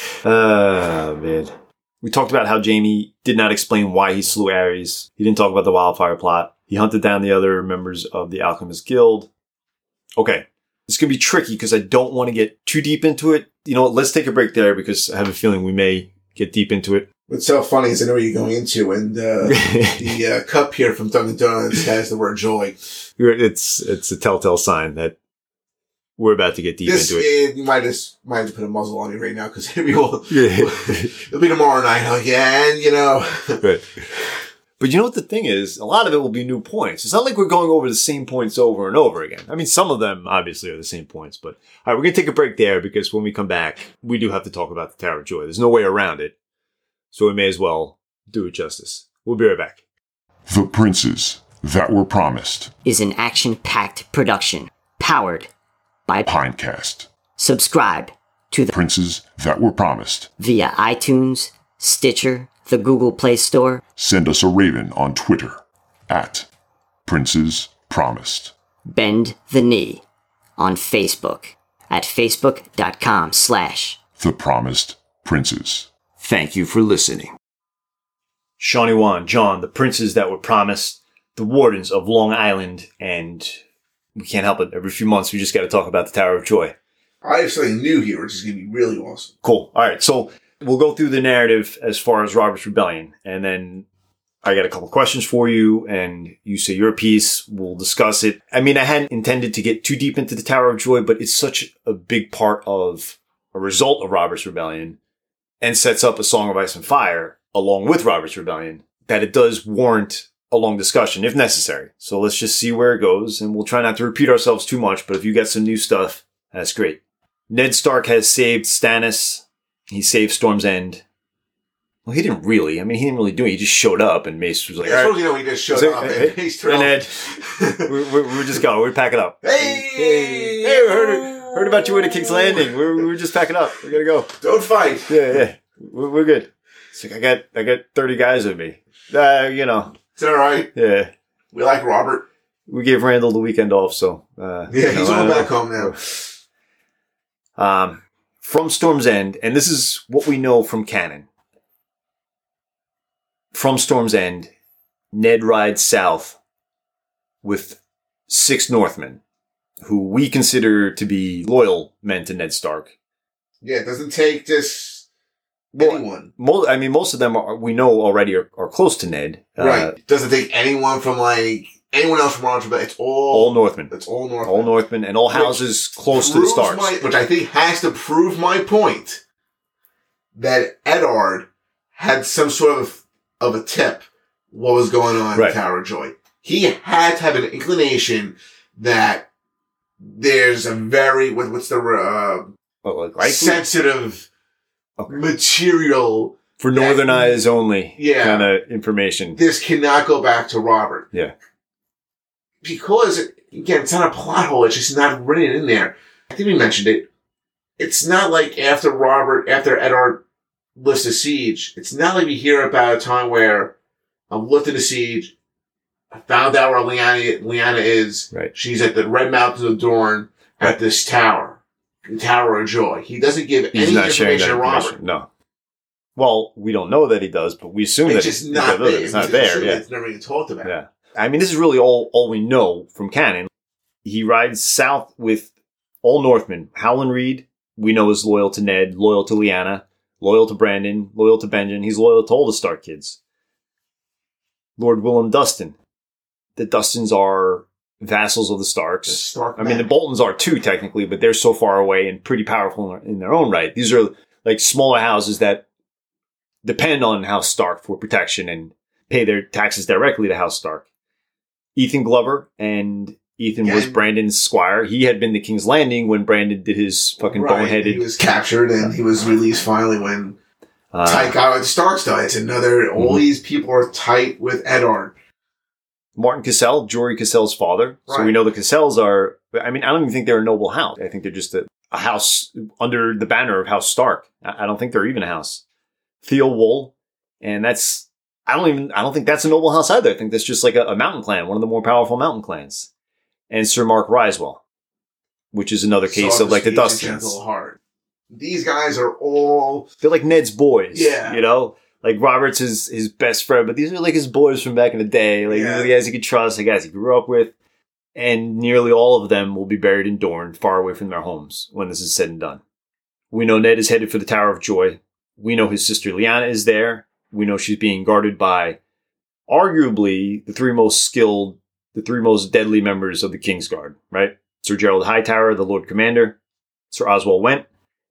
Uh, man. We talked about how Jaime did not explain why he slew Ares. He didn't talk about the wildfire plot. He hunted down the other members of the Alchemist Guild. Okay. It's going to be tricky because I don't want to get too deep into it. You know what? Let's take a break there because I have a feeling we may get deep into it. What's so funny is I know what you're going into, and uh, the uh, cup here from Dunkin' Donuts has the word joy. It's, it's a telltale sign that we're about to get deep This into it. is, you might just might have to put a muzzle on you right now because maybe we'll Yeah. it'll be tomorrow night. Like, yeah, and you know, Right. But you know what the thing is? A lot of it will be new points. It's not like we're going over the same points over and over again. I mean, some of them obviously are the same points, but all right, we're going to take a break there because when we come back, we do have to talk about the Tower of Joy. There's no way around it. So we may as well do it justice. We'll be right back. The Princes That Were Promised. Is an action-packed production powered by Pinecast. Subscribe to the Princes That Were Promised. via iTunes, Stitcher, the Google Play Store. Send us a raven on Twitter at Princes Promised. Bend the Knee on Facebook at facebook.com slash The Promised Princes. Thank you for listening. Shawnee Wan, John, the princes that were promised, the wardens of Long Island, and we can't help it. Every few months, we just got to talk about the Tower of Joy. I have something new here, which is going to be really awesome. Cool. All right. So we'll go through the narrative as far as Robert's Rebellion, and then I got a couple questions for you, and you say your piece. We'll discuss it. I mean, I hadn't intended to get too deep into the Tower of Joy, but it's such a big part of a result of Robert's Rebellion and sets up a Song of Ice and Fire along with Robert's Rebellion that it does warrant a long discussion if necessary. So let's just see where it goes, and we'll try not to repeat ourselves too much, but if you got some new stuff, that's great. Ned Stark has saved Stannis. He saved Storm's End. Well, he didn't really. I mean, he didn't really do it. He just showed up, and Mace was like, I all suppose right. you know he just showed So, up hey, and he's hey, thrilled. Ned, we're, we're, we're just going. We're packing up. Hey! hey, hey, we heard, heard about you in a King's Landing. We're, we're just packing up. We're gonna go. Don't fight. Yeah, yeah, we're, we're good. It's like I got, I got thirty guys with me. Uh, you know, It's all right. yeah. We like Robert. We gave Randall the weekend off, so uh, Yeah, you know, he's I all don't back know. home now. Um, from Storm's End, and this is what we know from canon. From Storm's End, Ned rides south with six Northmen, who we consider to be loyal men to Ned Stark. Yeah, it doesn't take this well, anyone. Most, I mean, most of them are, we know already are, are close to Ned. Right. Uh, Doesn't take anyone from like anyone else from Roger, but it's all all Northmen. It's all Northmen. All Northmen and all houses which close to the Starks. My, which I think has to prove my point that Eddard had some sort of of a tip what was going on right. in Tower of Joy. He had to have an inclination that there's a very what, what's the uh, oh, like sensitive okay. material for Northern that, eyes only. Yeah, kind of information. This cannot go back to Robert. Yeah, because again, it's not a plot hole. It's just not written in there. I think we mentioned it. It's not like after Robert, after Eddard lifts the siege. It's not like we hear about a time where I'm lifting the siege. I found out where Lyanna, Lyanna is. Right. She's at the Red Mountains of Dorne at right. this tower, the Tower of Joy. He doesn't give He's any not information to information. Robert. No. Well, we don't know that he does, but we assume it's that just it's not there. there. It's not there. Yeah. It's never even talked about. Yeah. I mean, this is really all, all we know from canon. He rides south with all Northmen. Howland Reed, we know, is loyal to Ned, loyal to Lyanna, loyal to Brandon, loyal to Benjen. He's loyal to all the Stark kids. Lord Willem Dustin. The Dustins are vassals of the Starks. The Stark I mean, the Boltons are too, technically, but they're so far away and pretty powerful in their own right. These are like smaller houses that depend on House Stark for protection and pay their taxes directly to House Stark. Ethan Glover, and Ethan yeah, was Brandon's squire. He had been to King's Landing when Brandon did his fucking right. boneheaded... He was captured and he was released finally when uh, tight guy with Starks died. It's another... Mm-hmm. All these people are tight with Eddard. Martin Cassell, Jory Cassell's father. Right. So we know the Cassells are... I mean, I don't even think they're a noble house. I think they're just a, a house under the banner of House Stark. I, I don't think they're even a house. Theo Wool, and that's... I don't even, I don't think that's a noble house either. I think that's just like a, a mountain clan, one of the more powerful mountain clans. And Sir Mark Risewell, which is another case Soft of like the Dustins. Gentle heart. These guys are all... They're like Ned's boys. Yeah. You know? Like Robert's his, his best friend, but these are like his boys from back in the day. Like yeah. these are the guys he could trust, the guys he grew up with. And nearly all of them will be buried in Dorne, far away from their homes when this is said and done. We know Ned is headed for the Tower of Joy. We know his sister Lyanna is there. We know she's being guarded by arguably the three most skilled, the three most deadly members of the Kingsguard, right? Sir Gerald Hightower, the Lord Commander, Sir Oswell Went,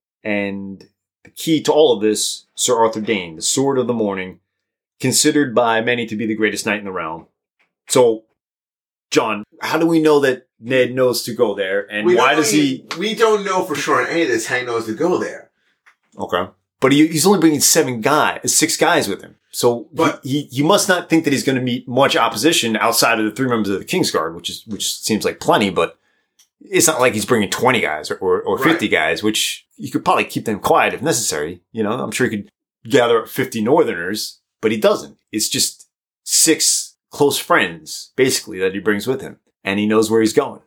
and the key to all of this, Sir Arthur Dayne, the Sword of the Morning, considered by many to be the greatest knight in the realm. So, John, how do we know that Ned knows to go there, and we why does he... We don't know for sure in any of this how he knows to go there. Okay. But he, he's only bringing seven guys, six guys with him. So but, he, he, you must not think that he's going to meet much opposition outside of the three members of the Kingsguard, which is, which seems like plenty, but it's not like he's bringing twenty guys or, or, or fifty right. guys, which you could probably keep them quiet if necessary. You know, I'm sure he could gather up fifty Northerners, but he doesn't. It's just six close friends, basically, that he brings with him. And he knows where he's going.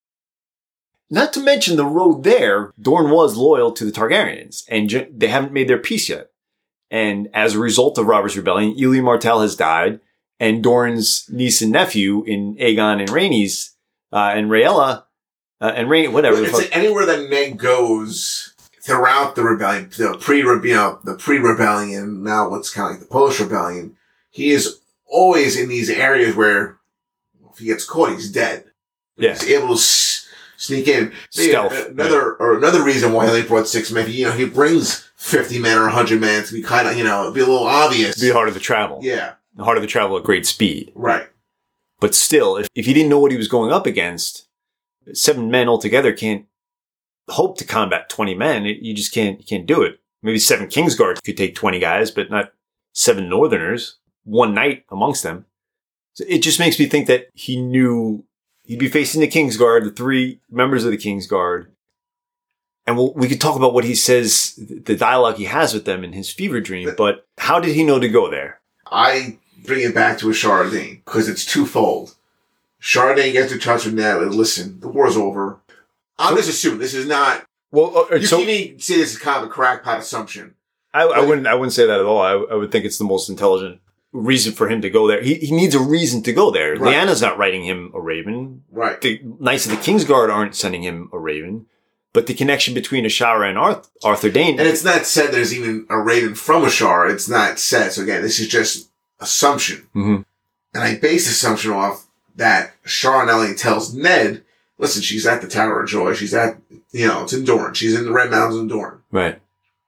Not to mention the road there, Dorne was loyal to the Targaryens, and they haven't made their peace yet. And as a result of Robert's Rebellion, Ilya Martell has died, and Doran's niece and nephew in Aegon and Rhaenys, uh, and Rhaella, uh, and Rhaenys, whatever. It's like anywhere that Ned goes throughout the rebellion, the pre, you know, the pre-rebellion, now what's kind of like the post-rebellion, he is always in these areas where if he gets caught, he's dead. Yeah. He's able to s- sneak in. Stealth. Another, yeah. or another reason why they brought six men, you know, he brings fifty men or one hundred men to be kind of, you know, be a little obvious. It'd be harder to travel. Yeah. Harder to travel at great speed. Right. But still, if, if he didn't know what he was going up against, seven men altogether can't hope to combat twenty men. It, you just can't, you can't do it. Maybe seven Kingsguards could take twenty guys, but not seven Northerners, one knight amongst them. So it just makes me think that he knew he'd be facing the Kingsguard, the three members of the Kingsguard. And we'll, we could talk about what he says, the dialogue he has with them in his fever dream, but how did he know to go there? I bring it back to a Chardonnay, because it's twofold. Chardonnay gets in touch with Ned and listen, the war's over. I'm just assuming this is not, well, uh, you so, can't even say this is kind of a crackpot assumption. I, I wouldn't, I wouldn't say that at all. I, I would think it's the most intelligent reason for him to go there. He, he needs a reason to go there. Right. Lyanna's not writing him a raven. Right. The Knights of the Kingsguard aren't sending him a raven. But the connection between Ashara and Arth- Arthur Dayne. And it's not said there's even a raven from Ashara. It's not said. So again, this is just assumption. Mm-hmm. And I base the assumption off that Ashara not only tells Ned, listen, she's at the Tower of Joy. She's at, you know, it's in Dorne. She's in the Red Mountains in Dorne. Right.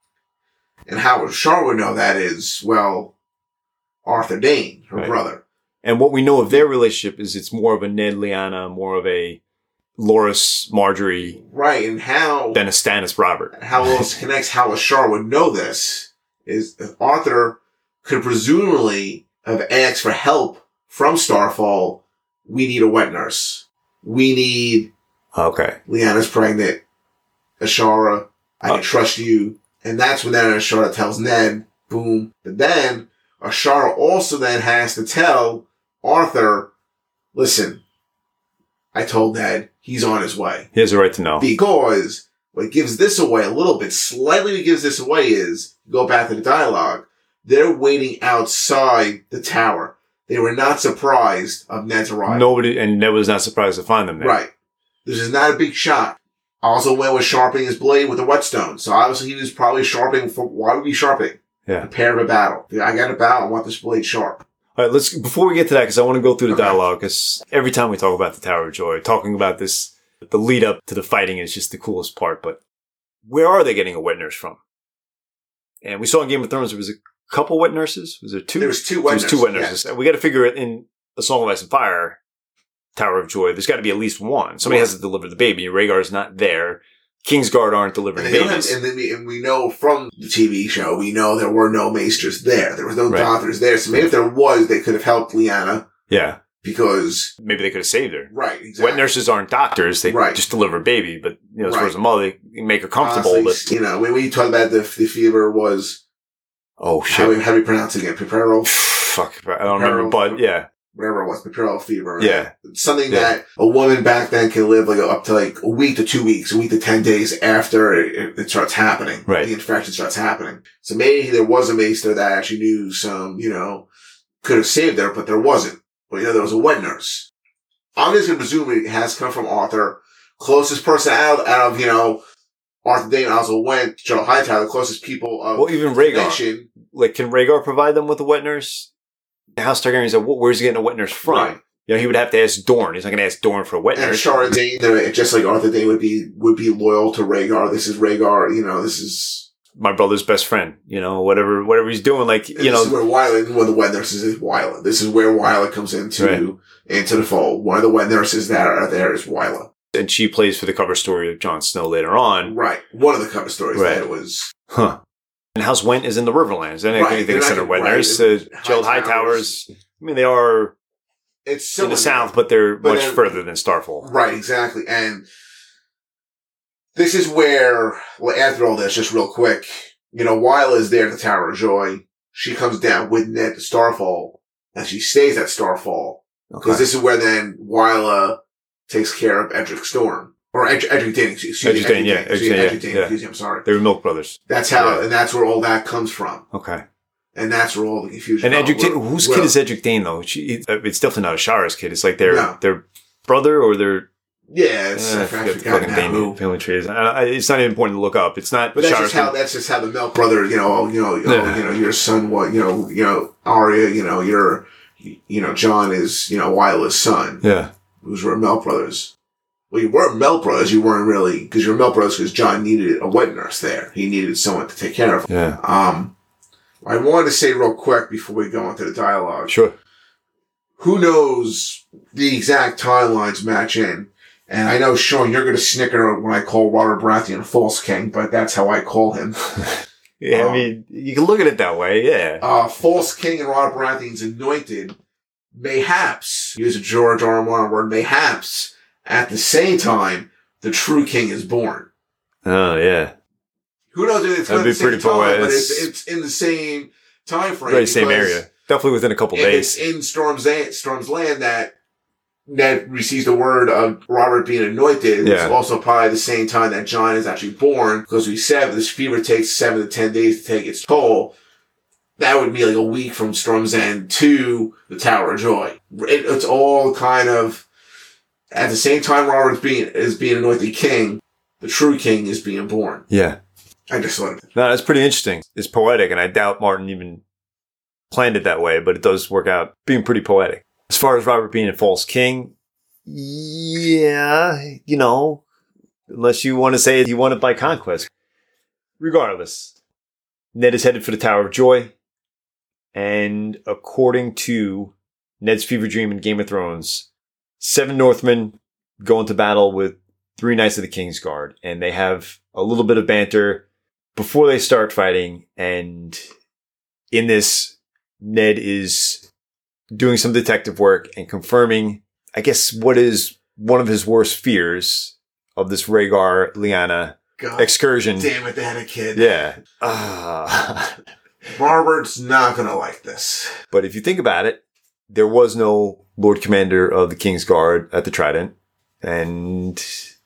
And how Ashara would know that is, well, Arthur Dayne, her right. brother. And what we know of their relationship is it's more of a Ned Lyanna, more of a Loras Marjorie. Right, and how... Than a Stannis Robert. How else connects how Ashara would know this is if Arthur could presumably have asked for help from Starfall. We need a wet nurse. We need... Okay. Lyanna's pregnant. Ashara, I can uh, trust you. And that's when then Ashara tells Ned, boom. But then Ashara also then has to tell Arthur, listen, I told Ned he's on his way. He has a right to know. Because what gives this away a little bit, slightly what gives this away is, go back to the dialogue, they're waiting outside the tower. They were not surprised of Ned's arrival. Nobody, and Ned was not surprised to find them there. Right. This is not a big shock. Also went with sharpening his blade with a whetstone. So obviously he was probably sharpening for, why would he be sharpening? Yeah. Prepare for battle. I got a battle, I want this blade sharp. All right, let's, before we get to that, because I want to go through the Okay. dialogue, because every time we talk about the Tower of Joy, talking about this, the lead up to the fighting is just the coolest part, but where are they getting a wet nurse from? And we saw in Game of Thrones there was a couple wet nurses. Was there two? There was two wet there was nurses. two wet nurses. Yes. We got to figure it in A Song of Ice and Fire, Tower of Joy. There's got to be at least one. Somebody Right. has to deliver the baby. Rhaegar's not there. Kingsguard aren't delivering And, they don't have, babies. and, then we, and we know from the T V show, we know there were no maesters there. There was no Right. doctors there. So maybe if there was, they could have helped Lyanna Yeah. because... Maybe they could have saved her. Right, exactly. Wet nurses aren't doctors. They Right. just deliver a baby. But, you know, as far Right. as a mother, they make her comfortable. Honestly, but you know, when we talked about the, the fever was... Oh, shit. How, how do we pronounce it again? Pipero? Fuck. I don't remember, but yeah. Whatever it was, Pipero fever. Yeah. Something Yeah. that a woman back then can live like up to like a week to two weeks, a week to ten days after it, it starts happening. Right. The infection starts happening. So maybe there was a maester that actually knew some, you know, could have saved her, but there wasn't. But you know, there was a wet nurse. I'm just going to presume it has come from Arthur. Closest person out, out of, you know, Arthur Dayne also went, Joe Hightower, the closest people of Well, even Rhaegar. connection. Like, can Rhaegar provide them with a wet nurse? House Targaryen said, well, where's he getting a wet nurse from? Right. You know, he would have to ask Dorne. He's not going to ask Dorne for a wet And nurse. Shara Dane, they're- just like Arthur Dane would be, would be loyal to Rhaegar. This is Rhaegar, you know, this is, My brother's best friend. You know, whatever whatever he's doing. Like, you this know. is where Wyla, one of the wet nurses is Wyla. This is where Wyla comes into, Right. into the fold. One of the wet nurses that are there is Wyla. And she plays for the cover story of Jon Snow later on. Right. One of the cover stories Right. that was, Huh. And House Went is in the Riverlands. And Right. anything They're not considered gonna- wet right. nurse. Uh, Gerald Hightowers. Hightowers. I mean, they are it's in similar. the south, but they're But much then- further than Starfall. Right, exactly. And this is where, well, after all this, just real quick, you know, Wyla is there at the Tower of Joy. She comes down with Ned to Starfall, and she stays at Starfall. Because Okay. this is where then Wyla takes care of Edric Storm. Or Ed- Edric Dane, excuse me. Edric Dane, yeah, Excuse me, Edric Dane, Edric Dane, yeah. excuse me, I'm sorry. They were Milk Brothers. That's how, Yeah. and that's where all that comes from. Okay. And that's where all the confusion And comes Edric Dane, from. whose Well, kid is Edric Dane, though? She, it's definitely not Ashara's kid. It's like their, No. their brother or their... Yeah, it's, Uh, I I forget the forgot fucking now Dane who. family tree is. I, I, it's not even important to look up. It's not But that's Ashara's just how kid. that's just how the Milk Brother, you know, you know, you know, Yeah. you know, your son, what, you know, you know, Arya, you know, your, you know, John is, you know, Wyla's son, Yeah. who's were Milk Brothers. Well, you weren't Milk Brothers, you weren't really, because you were Milk Brothers because John needed a wet nurse there. He needed someone to take care of him. Yeah. Um, I wanted to say real quick before we go into the dialogue. Sure. Who knows the exact timelines match in? And I know, Sean, you're going to snicker when I call Robert Baratheon False King, but that's how I call him. Yeah, Um, I mean, you can look at it that way, yeah. Uh, False King and Robert Baratheon's anointed, mayhaps, use a George R. R. Martin word, mayhaps, at the same time, the true king is born. Oh, yeah. Who knows if it's That'd at be the same pretty cool, time, yeah, but it's, it's- it's in the same time frame. Very same because area. Definitely within a couple If days. it's in Storm's, Storm's Land that Ned receives the word of Robert being anointed, Yeah. it's also probably the same time that John is actually born, because we said this fever takes seven to ten days to take its toll. That would be like a week from Storm's End to the Tower of Joy. It, it's all kind of, at the same time Robert's being, is being anointed king, the true king is being born. Yeah. I just thought of it. No, that's pretty interesting. It's poetic, and I doubt Martin even planned it that way, but it does work out being pretty poetic. As far as Robert being a false king, yeah, you know, unless you want to say he won it by conquest. Regardless, Ned is headed for the Tower of Joy, and according to Ned's fever dream in Game of Thrones, seven Northmen go into battle with three Knights of the Kingsguard, and they have a little bit of banter before they start fighting, and in this, Ned is doing some detective work and confirming, I guess, what is one of his worst fears of this Rhaegar Lyanna God excursion. Damn it, they had a kid. Yeah. Uh, Robert's not going to like this. But if you think about it, there was no Lord Commander of the Kingsguard at the Trident, and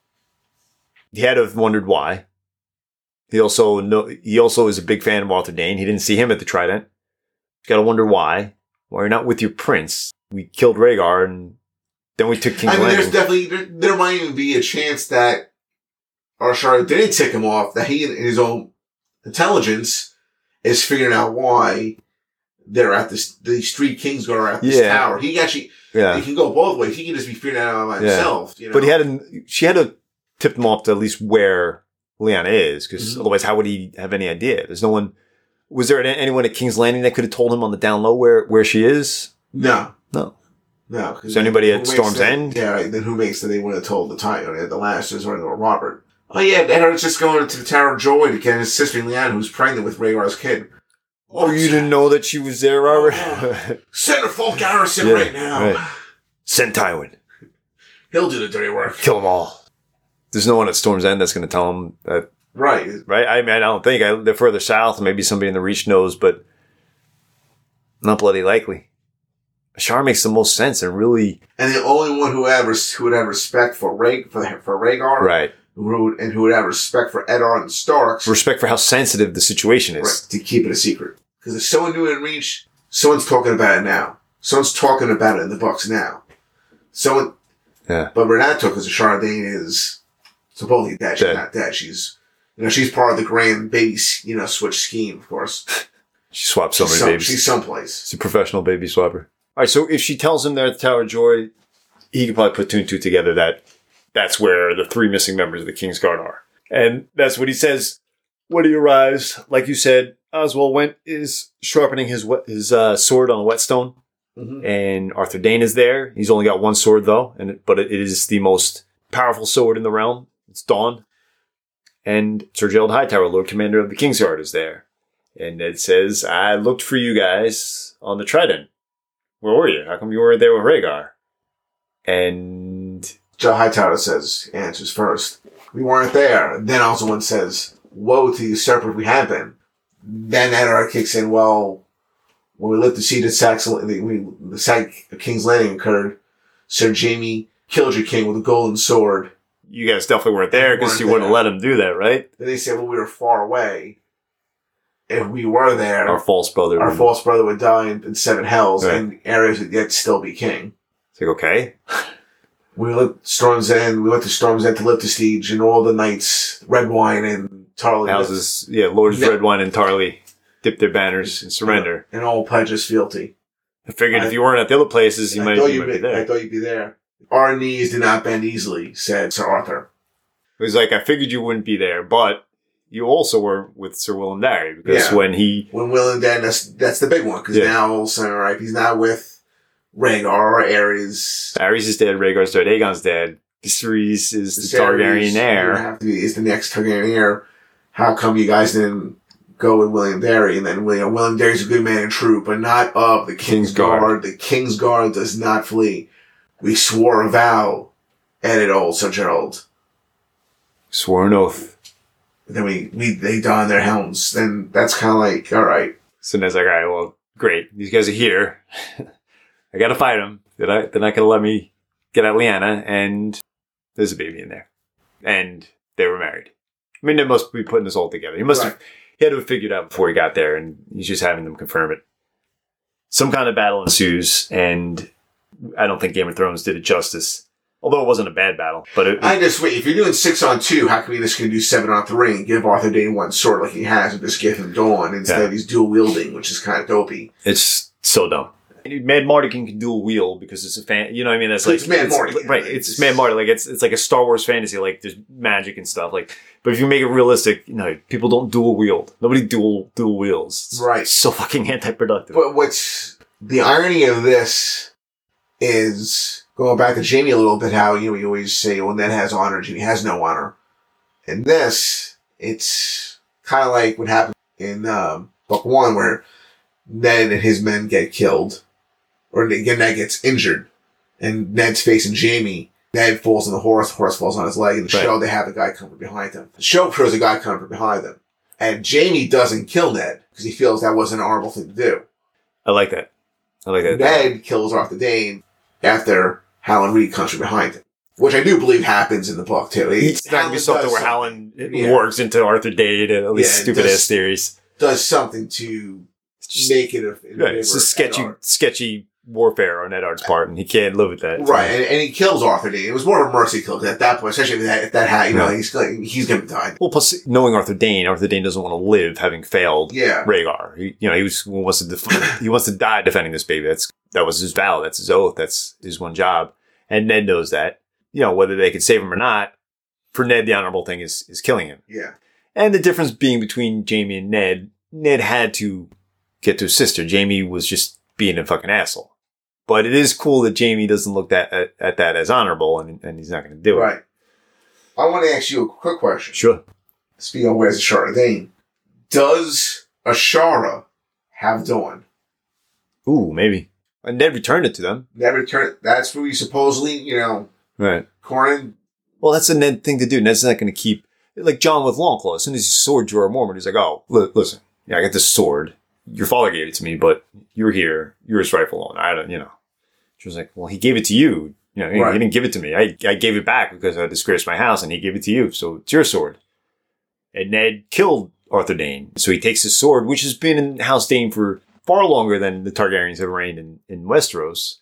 he had to have wondered why. He also know, he also is a big fan of Arthur Dayne. He didn't see him at the Trident. He's got to wonder why. Why you're not with your prince? We killed Rhaegar, and then we took King's I mean, Landing. there's definitely there, there might even be a chance that Ashara didn't tick him off. That he, in his own intelligence, is figuring out why they're at this. These three Kingsguard are at this Yeah. tower. He actually, Yeah. he can go both ways. He can just be figuring it out by Yeah. himself. You know? But he had to, she had to tip him off to at least where Lyanna is, because Mhm. otherwise, how would he have any idea? There's no one. Was there anyone at King's Landing that could have told him on the down low where, where she is? no, No. no. Is there anybody who at makes Storm's that- End? Yeah, right. Then who makes that they would have told the time at the last resort or Robert? Oh yeah, Eddard's just going to the Tower of Joy to get his sister Lyanna, who's pregnant with Rhaegar's kid. Oh, you didn't know that she was there, Robert? Oh, Send a full garrison Yeah, right now. right. Send Tywin. He'll do the dirty work. Kill them all. There's no one at Storm's End that's going to tell him that, Right. right? I mean, I don't think. I, they're further south. Maybe somebody in the Reach knows, but not bloody likely. Ashara makes the most sense and really... And the only one who ever who would have respect for Rhaeg for for Rhaegar, Right. Who would, and who would have respect for Eddard and Starks, Respect for how sensitive the situation is. right, to keep it a secret. Because if someone knew it in Reach, someone's talking about it now. Someone's talking about it in the books now. Someone, Yeah. but Renat took because Ashara Dayne is supposedly dead. She's Dead. not dead. She's, you know, she's part of the grand baby, you know, switch scheme, of course. She swapped so she's, many some, babies. she's someplace. She's a professional baby swapper. All right, so if she tells him they're at the Tower of Joy, he could probably put two and two together that that's where the three missing members of the Kingsguard are. And that's what he says when he arrives. Like you said, Oswald Went is sharpening his wet, his uh, sword on a whetstone, Mm-hmm. and Arthur Dayne is there. He's only got one sword, though, and it, but it is the most powerful sword in the realm. It's Dawn. And Sir Gerald Hightower, Lord Commander of the Kingsguard, is there. And Ned says, I looked for you guys on the Trident. Where were you? How come you weren't there with Rhaegar? And Joe Hightower says, answers first. We weren't there. Then also one says, woe to the usurper if we had been. Then Eddard kicks in, well, when we lived to see the Saxon, we, the Sac, King's Landing occurred, Sir Jaime killed your king with a golden sword. you guys definitely weren't there because Weren't you wouldn't there. let him do that, right? Then they said, well, we were far away. If we were there, Our false brother. our would- false brother would die in, in seven hells, Right. and Ares would yet still be king. It's like, okay. We lived Storm's End. We went to Storm's End to live Prestige, and all the knights, red wine and Tarly, Houses, yeah, Lords Yeah. Redwine and Tarly dip their banners and surrender. and all pledges fealty. I figured I- if you weren't at the other places, you I might, thought you you'd might be, be there. I thought you'd be there. Our knees do not bend easily, said Sir Arthur. It was like, I figured you wouldn't be there, but you also were with Sir Willem Darry because Yeah. when he, When Will and Dan, that's that's the big one because Yeah. now also, all right, he's not with Rhaegar or Ares. Ares is dead, Rhaegar's dead, Aegon's dead, Viserys is the Targaryen You heir. have to be, is the next Targaryen heir. How come you guys didn't go with William Darry? And then William, William Darry's a good man and true, but not of the King's Kingsguard. Guard. The King's Guard does not flee. We swore a vow, added old Sir Gerald. Swore an oath. Then we, we they don their helms. Then that's kind of like, all right. So Ned's like, all right, well, great. These guys are here. I got to fight them. They're not, they're not going to let me get at Lyanna. And there's a baby in there. And they were married. I mean, they must be putting this all together. He must Right. have, he had to have figured out before he got there. And he's just having them confirm it. Some kind of battle ensues. And I don't think Game of Thrones did it justice. Although it wasn't a bad battle, but it, I just wait. If you're doing six on two, how come you just gonna do seven on three and give Arthur Dayne one sword like he has, and just give him Dawn instead yeah. of he's dual wielding, which is kind of dopey. It's so dumb. Mad Mardigan can dual wield because it's a fan. You know what I mean? That's like it's Mad Mardigan, right? It's, it's Mad Mardigan. Like it's it's like a Star Wars fantasy. Like there's magic and stuff. Like, but if you make it realistic, you know, people don't dual wield. Nobody dual dual wields. It's right? So fucking anti-productive. But what's the irony of this is. Going back to Jamie a little bit, how, you know, we always say, well, Ned has honor, Jamie has no honor. In this, it's kind of like what happened in um, book one, where Ned and his men get killed, or again, Ned gets injured, and Ned's facing Jamie. Ned falls on the horse, the horse falls on his leg. In the right. show, they have the guy come from behind him. The show shows a guy coming from behind them. And Jamie doesn't kill Ned, because he feels that wasn't an honorable thing to do. I like that. I like that. Ned kills Arthur Dayne after Howland Reed comes from behind him, which I do believe happens in the book too. It's not gonna be something where Howland yeah. works into Arthur Dayne and all these yeah, stupid does, ass theories. Does something to just, make it a, right, it's a sketchy, sketchy warfare on Eddard's part, and he can't live with that. Right, and, and he kills Arthur Dayne. It was more of a mercy kill at that point, especially if that, if that had, you know, yeah. he's he's gonna die. Well, plus knowing Arthur Dayne, Arthur Dayne doesn't want to live having failed yeah. Rhaegar. He, you know, he was wants to def- he wants to die defending this baby. That's that was his vow. That's his oath. That's his one job. And Ned knows that. You know, whether they could save him or not, for Ned, the honorable thing is is killing him. Yeah. And the difference being between Jamie and Ned, Ned had to get to his sister. Jamie was just being a fucking asshole. But it is cool that Jamie doesn't look that, at, at that as honorable, and, and he's not going to do it. Right. I want to ask you a quick question. Sure. Speaking of where's Ashara Dayne, does Ashara have Dawn? Ooh, maybe. And Ned returned it to them. Ned returned it. That's who he supposedly, you know. Right. Corin. Well, that's a Ned thing to do. Ned's not going to keep, like John with Longclaw. As soon as his sword drew a Mormon, he's like, oh, li- listen, yeah, I got this sword. Your father gave it to me, but you're here. You're his rightful owner. I don't, you know. She was like, well, he gave it to you. You know, right. He didn't give it to me. I, I gave it back because I disgraced my house, and he gave it to you. So it's your sword. And Ned killed Arthur Dayne. So he takes his sword, which has been in House Dayne for far longer than the Targaryens have reigned in, in Westeros.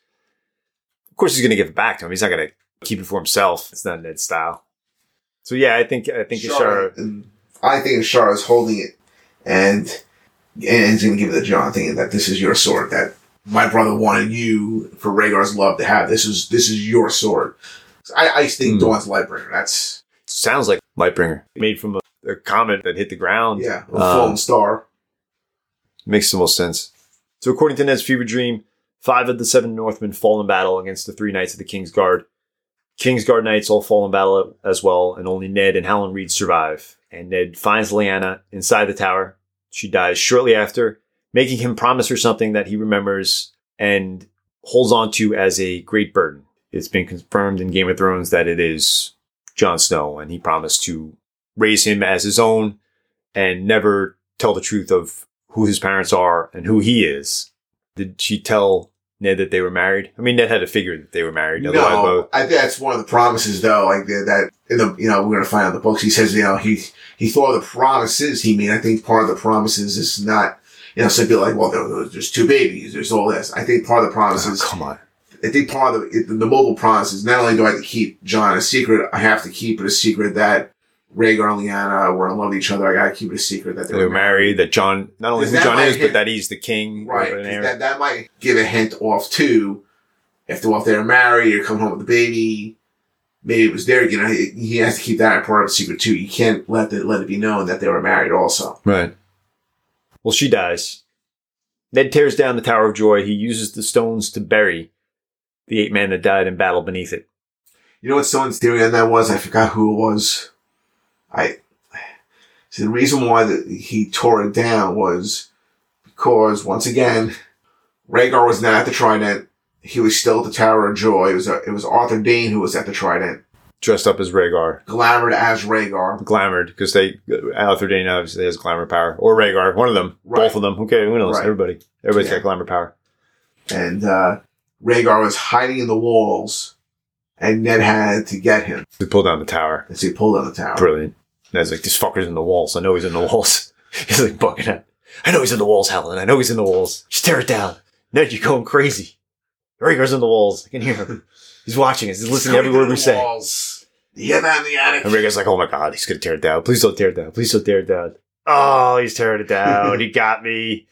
Of course, he's going to give it back to him. He's not going to keep it for himself. It's not Ned's style. So yeah, I think I think Ashara. Ashara I think Ashara is holding it, and and he's going to give it to Jon, thinking that this is your sword that my brother wanted you for Rhaegar's love to have. This is this is your sword. I, I think mm. Dawn's Lightbringer. That's sounds like Lightbringer made from a, a comet that hit the ground. Yeah, a fallen um, star. Makes the most sense. So according to Ned's fever dream, five of the seven Northmen fall in battle against the three knights of the Kingsguard. Kingsguard knights all fall in battle as well, and only Ned and Howland Reed survive. And Ned finds Lyanna inside the tower. She dies shortly after, making him promise her something that he remembers and holds on to as a great burden. It's been confirmed in Game of Thrones that it is Jon Snow, and he promised to raise him as his own and never tell the truth of who his parents are and who he is. Did she tell Ned that they were married? I mean, Ned had to figure that they were married. No, both- I think that's one of the promises, though. Like that, in the you know, we're gonna find out in the books. He says, you know, he he thought of the promises he made. I think part of the promises is not, you know, some people are like, well, there, there's two babies, there's all this. I think part of the promises. Oh, come on. I think part of the the mobile promise is not only do I have to keep Jon a secret, I have to keep it a secret that Rhaegar and Lyanna were in love with each other. I gotta keep it a secret that they, they were married, that Jon, not only who Jon is, hint, but that he's the king. Right. That, that might give a hint off too. If they're, if they're married, you're coming home with the baby, maybe it was there, you know, he, he has to keep that part of the secret too. You can't let the, let it be known that they were married also. Right. Well, she dies. Ned tears down the Tower of Joy. He uses the stones to bury the eight men that died in battle beneath it. You know what someone's theory on that was? I forgot who it was. I see the reason why the, he tore it down was because once again, Rhaegar was not at the Trident. He was still at the Tower of Joy. It was a, it was Arthur Dayne who was at the Trident, dressed up as Rhaegar, glamored as Rhaegar, glamored because they Arthur Dayne obviously has glamour power, or Rhaegar, one of them, right. Both of them. Okay, who knows? Right. Everybody, everybody's yeah. got glamour power. And uh, Rhaegar was hiding in the walls, and Ned had to get him. He pulled down the tower. And so he pulled down the tower. Brilliant. Ned's like, this fucker's in the walls. I know he's in the walls. He's like bugging out. I know he's in the walls, Howland. I know he's in the walls. Just tear it down. Ned, you're going crazy. Rhaegar's on the walls. I can hear him. He's watching us. He's listening to every word we say. Walls. You hear that in the attic? And Rhaegar's like, oh my God, he's going to tear it down. Please don't tear it down. Please don't tear it down. Oh, he's tearing it down. He got me.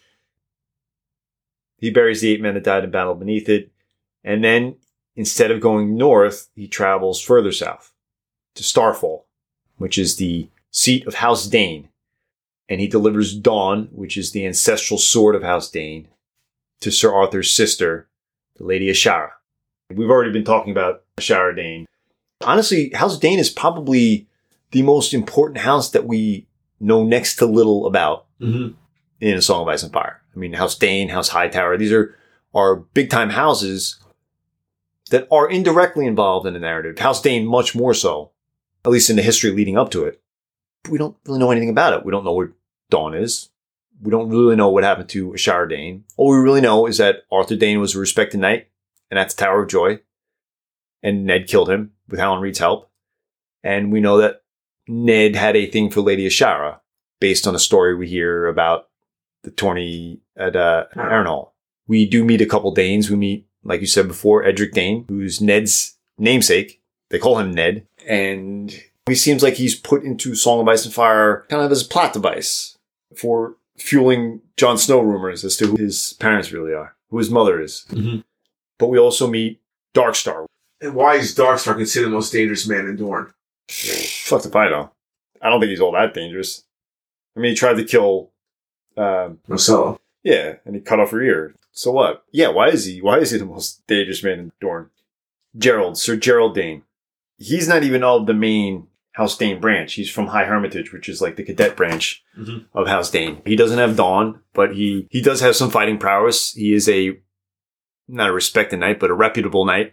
He buries the eight men that died in battle beneath it. And then, instead of going north, he travels further south to Starfall, which is the seat of House Dane. And he delivers Dawn, which is the ancestral sword of House Dane, to Sir Arthur's sister, the Lady Ashara. We've already been talking about Ashara Dane. Honestly, House Dane is probably the most important house that we know next to little about mm-hmm. in A Song of Ice and Fire. I mean, House Dane, House Hightower, these are, are big-time houses that are indirectly involved in the narrative. House Dane much more so, at least in the history leading up to it. But we don't really know anything about it. We don't know where Dawn is. We don't really know what happened to Ashara Dane. All we really know is that Arthur Dane was a respected knight and at the Tower of Joy. And Ned killed him with Howland Reed's help. And we know that Ned had a thing for Lady Ashara based on a story we hear about the tourney at uh, Harrenhal. We do meet a couple Danes. We meet, like you said before, Edric Dane, who's Ned's namesake. They call him Ned. And he seems like he's put into Song of Ice and Fire kind of as a plot device for fueling Jon Snow rumors as to who his parents really are, who his mother is. Mm-hmm. But we also meet Darkstar. And why is Darkstar considered the most dangerous man in Dorne? Fuck if I know. I don't think he's all that dangerous. I mean, he tried to kill um, Marcella. Yeah, and he cut off her ear. So what? Yeah, why is he? Why is he the most dangerous man in Dorne? Gerald, Sir Gerald Dane. He's not even of the main House Dane branch. He's from High Hermitage, which is like the cadet branch mm-hmm. of House Dane. He doesn't have Dawn, but he he does have some fighting prowess. He is a not a respected knight, but a reputable knight.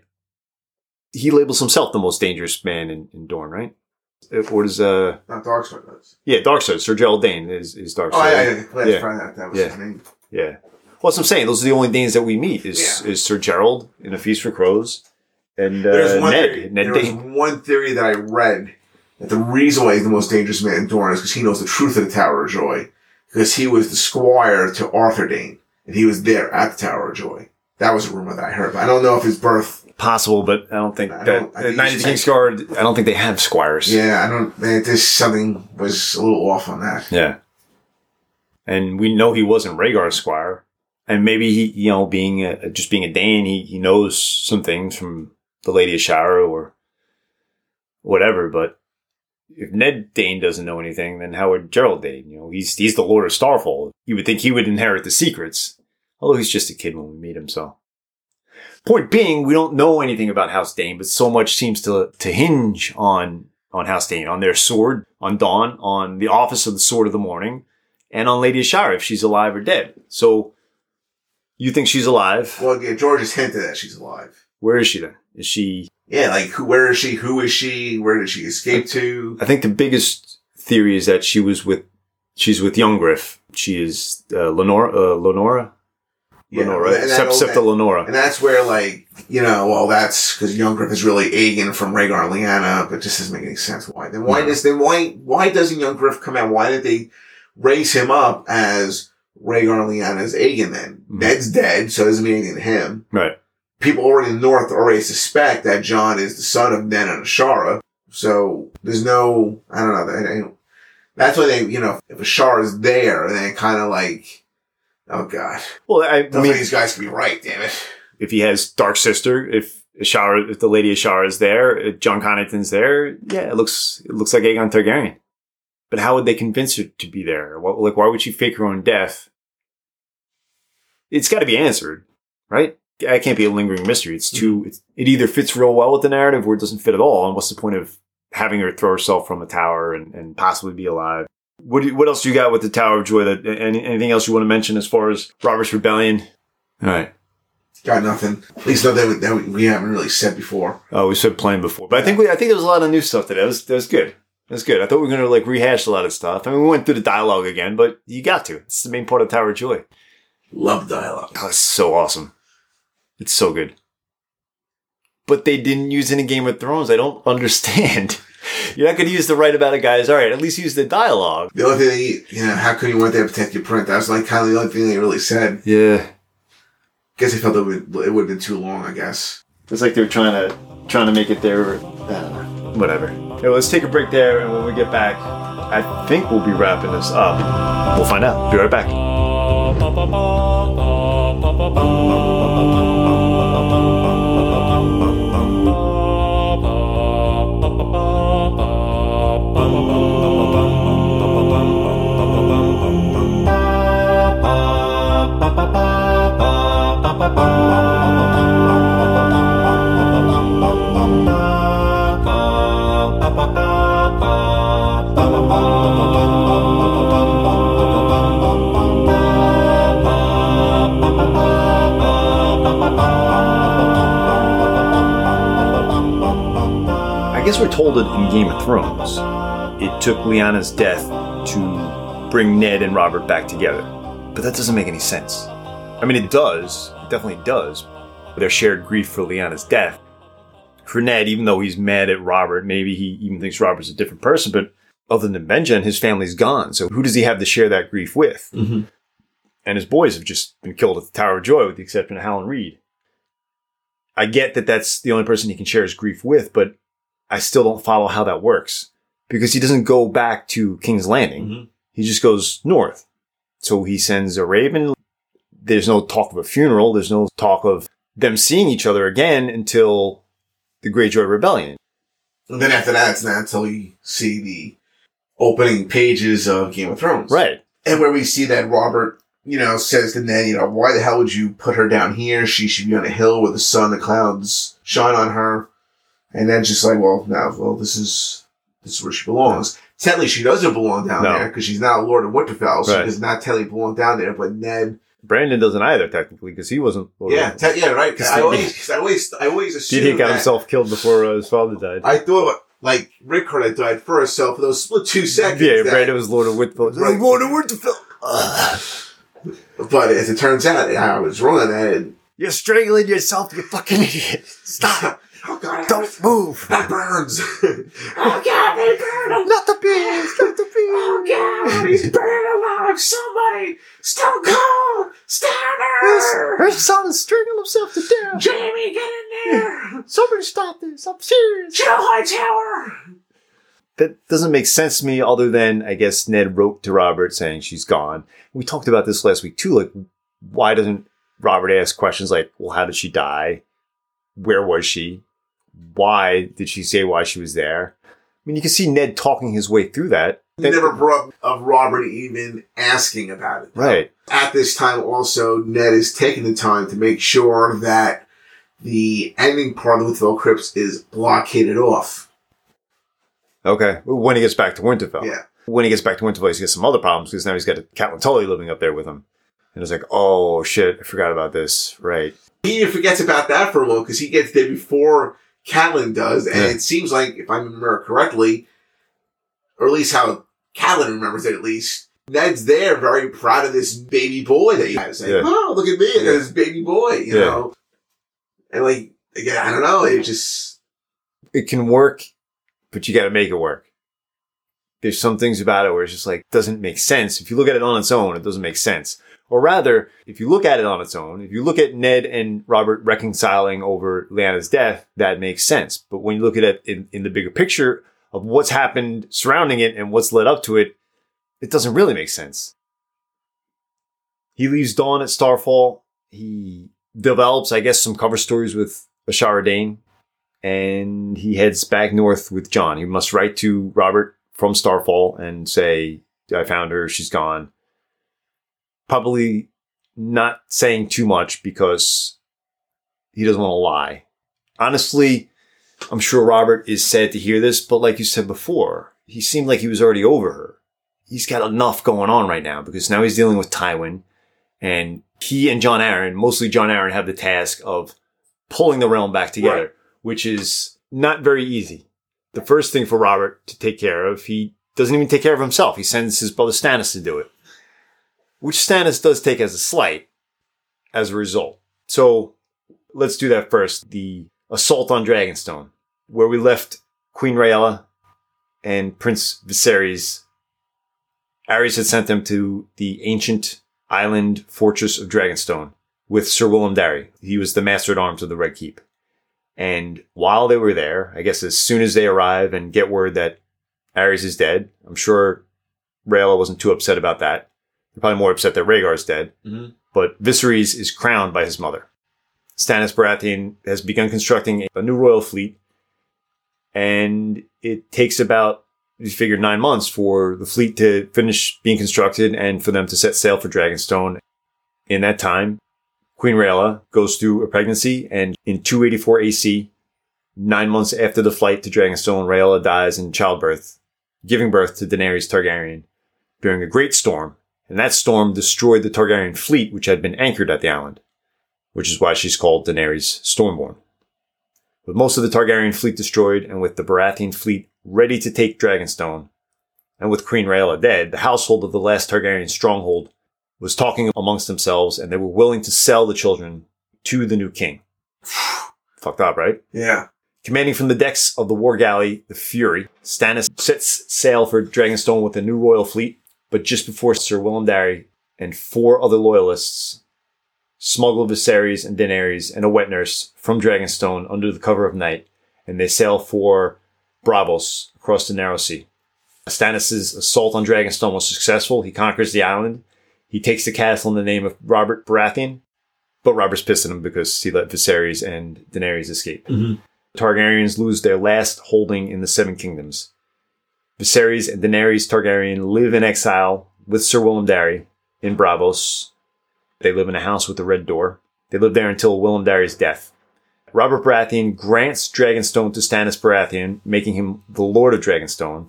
He labels himself the most dangerous man in, in Dorne, right? Or does uh not Darkstar does? Yeah, Darkstar. Sir Gerald Dane is is Darkstar. Oh, I, I, I yeah. that that was yeah. his name. Yeah. Well, that's what I'm saying. Those are the only Danes that we meet. Is yeah. is Sir Gerald in A Feast for Crows, and uh, There's one Ned. Theory. Ned there Dane. was one theory that I read that the reason why he's the most dangerous man in Dorne is because he knows the truth of the Tower of Joy, because he was the squire to Arthur Dane, and he was there at the Tower of Joy. That was a rumor that I heard, but I don't know if his birth. Possible, but I don't think I that don't, I think Knight of the King's Guard. I don't think they have squires. Yeah, I don't. Man, this something was a little off on that. Yeah, and we know he wasn't Rhaegar's squire, and maybe he, you know, being a, just being a Dane, he he knows some things from the Lady Ashara or whatever. But if Ned Dane doesn't know anything, then how would Gerald Dane? You know, he's he's the Lord of Starfall. You would think he would inherit the secrets, although he's just a kid when we meet him. So. Point being, we don't know anything about House Dane, but so much seems to to hinge on on House Dane, on their sword, on Dawn, on the office of the Sword of the Morning, and on Lady Ashara, if she's alive or dead. So, you think she's alive? Well, yeah, George has hinted that she's alive. Where is she then? Is she... Yeah, like, who, where is she? Who is she? Where did she escape to? I think the biggest theory is that she was with... She's with Young Griff. She is uh, Lenora... Uh, Lenora? Yeah, Lenora, right? Septa Lenora. And that's where, like, you know, well, that's because Young Griff is really Aegon from Rhaegar and Lyanna, but it just doesn't make any sense. Why? Then why no. does, then why, why doesn't Young Griff come out? Why did they raise him up as Rhaegar and Lyanna's Aegon then? Mm-hmm. Ned's dead, so it doesn't mean anything to him. Right. People already in the North already suspect that Jon is the son of Ned and Ashara. So there's no, I don't know. I, I, that's why they, you know, if Ashara is there, then it kind of like, oh God. Well, I, I mean, these guys can be right, damn it. If he has Dark Sister, if Ashara, if the Lady Ashara is there, if John Connington's there, yeah, it looks, it looks like Aegon Targaryen. But how would they convince her to be there? What, like, why would she fake her own death? It's got to be answered, right? It can't be a lingering mystery. It's too, it's, it either fits real well with the narrative or it doesn't fit at all. And what's the point of having her throw herself from a tower and, and possibly be alive? What do you, what else do you got with the Tower of Joy? That any, anything else you want to mention as far as Robert's Rebellion? All right. Got nothing. At least not that we, that we haven't really said before. Oh, we said plain before. But I think we, I think there was a lot of new stuff today. That was, that was good. That was good. I thought we were going to like rehash a lot of stuff. I mean, we went through the dialogue again, but you got to. It's the main part of Tower of Joy. Love dialogue. Oh, it's so awesome. It's so good. But they didn't use it in Game of Thrones. I don't understand. You're not going to use the right amount of guys. All right, at least use the dialogue. The only thing, that you, you know, how come you weren't there to protect your print? That was like kind of the only thing they really said. Yeah. guess they felt it would, it would have been too long, I guess. It's like they were trying to trying to make it there. I don't know. Whatever. Yeah, let's take a break there, and when we get back, I think we'll be wrapping this up. We'll find out. Be right back. I guess we're told it in Game of Thrones. It took Lyanna's death to bring Ned and Robert back together. But that doesn't make any sense. I mean, it does. It definitely does. Their shared grief for Lyanna's death. For Ned, even though he's mad at Robert, maybe he even thinks Robert's a different person, but other than Benjen, his family's gone. So who does he have to share that grief with? Mm-hmm. And his boys have just been killed at the Tower of Joy, with the exception of Howland Reed. I get that that's the only person he can share his grief with, but I still don't follow how that works. Because he doesn't go back to King's Landing. Mm-hmm. He just goes north. So he sends a raven. There's no talk of a funeral. There's no talk of them seeing each other again until the Greyjoy Rebellion. And then after that, it's not until we see the opening pages of Game of Thrones. Right. And where we see that Robert, you know, says to Ned, you know, why the hell would you put her down here? She should be on a hill where the sun, the clouds shine on her. And then just like, well, now, well, this is this is where she belongs. Technically, she doesn't belong down no. there because she's not Lord of Winterfell, so right. she does not technically belong down there. But Ned, Brandon doesn't either, technically, because he wasn't. Lord yeah, te- yeah, right. Cause I always, I always, I always assumed he got that himself killed before uh, his father died. I thought like Rickard had died first, so for those split two seconds, yeah, that, Brandon was Lord of Winterfell. Right. Lord of Winterfell. But as it turns out, I was wrong on that. And you're strangling yourself, you fucking idiot. Stop. Oh, God. Don't move. That burns. Oh, God, they burn him. Not the bees. Not the bees. Oh, God, he's burning alive. Somebody. Stone Cold. Stanner. Her son's strangling himself to death. Jamie, get in there. Somebody stop this. I'm serious. Joe Hightower. That doesn't make sense to me other than, I guess, Ned wrote to Robert saying she's gone. We talked about this last week, too. Like, why doesn't Robert ask questions like, well, how did she die? Where was she? Why did she say why she was there? I mean, you can see Ned talking his way through that. He never brought up of Robert even asking about it. Right. At this time, also, Ned is taking the time to make sure that the ending part of the Winterfell Crypts is blockaded off. Okay. When he gets back to Winterfell. Yeah. When he gets back to Winterfell, he's got some other problems because now he's got Catelyn Tully living up there with him. And it's like, oh, shit, I forgot about this. Right. He even forgets about that for a moment because he gets there before Catelyn does. And yeah. it seems like, if I remember correctly, or at least how Catelyn remembers it at least, Ned's there very proud of this baby boy that he has. Like, yeah. oh, look at me, yeah. this baby boy, you yeah. know? And like, again, I don't know, it just... It can work, but you got to make it work. There's some things about it where it's just like, doesn't make sense. If you look at it on its own, it doesn't make sense. Or rather, if you look at it on its own, if you look at Ned and Robert reconciling over Lyanna's death, that makes sense. But when you look at it in, in the bigger picture of what's happened surrounding it and what's led up to it, it doesn't really make sense. He leaves Dawn at Starfall. He develops, I guess, some cover stories with Ashara Dane. And he heads back north with Jon. He must write to Robert from Starfall and say, I found her, she's gone. Probably not saying too much because he doesn't want to lie. Honestly, I'm sure Robert is sad to hear this, but like you said before, he seemed like he was already over her. He's got enough going on right now because now he's dealing with Tywin, and he and Jon Arryn, mostly Jon Arryn, have the task of pulling the realm back together, right. which is not very easy. The first thing for Robert to take care of, he doesn't even take care of himself. He sends his brother Stannis to do it. Which Stannis does take as a slight as a result. So let's do that first. The assault on Dragonstone, where we left Queen Rhaella and Prince Viserys. Aerys had sent them to the ancient island fortress of Dragonstone. with Sir Willem Darry. He was the master at arms of the Red Keep. And while they were there, I guess as soon as they arrive and get word that Aerys is dead, I'm sure Rhaella wasn't too upset about that. They're probably more upset that Rhaegar's dead. Mm-hmm. But Viserys is crowned by his mother. Stannis Baratheon has begun constructing a new royal fleet. And it takes about, you figure, nine months for the fleet to finish being constructed and for them to set sail for Dragonstone. In that time, Queen Rhaella goes through a pregnancy, and in two eighty-four A C, nine months after the flight to Dragonstone, Rhaella dies in childbirth, giving birth to Daenerys Targaryen during a great storm. And that storm destroyed the Targaryen fleet, which had been anchored at the island, which is why she's called Daenerys Stormborn. With most of the Targaryen fleet destroyed, and with the Baratheon fleet ready to take Dragonstone, and with Queen Rhaella dead, the household of the last Targaryen stronghold was talking amongst themselves, and they were willing to sell the children to the new king. Fucked up, right? Yeah. Commanding from the decks of the war galley, the Fury, Stannis sets sail for Dragonstone with a new royal fleet, but just before Sir Willem Darry and four other loyalists smuggle Viserys and Daenerys and a wet nurse from Dragonstone under the cover of night, and they sail for Braavos across the Narrow Sea. Stannis' assault on Dragonstone was successful. He conquers the island. He takes the castle in the name of Robert Baratheon, but Robert's pissed at him because he let Viserys and Daenerys escape. Mm-hmm. Targaryens lose their last holding in the Seven Kingdoms. Viserys and Daenerys Targaryen live in exile with Sir Willem Darry in Braavos. They live in a house with a red door. They live there until Willem Darry's death. Robert Baratheon grants Dragonstone to Stannis Baratheon, making him the Lord of Dragonstone.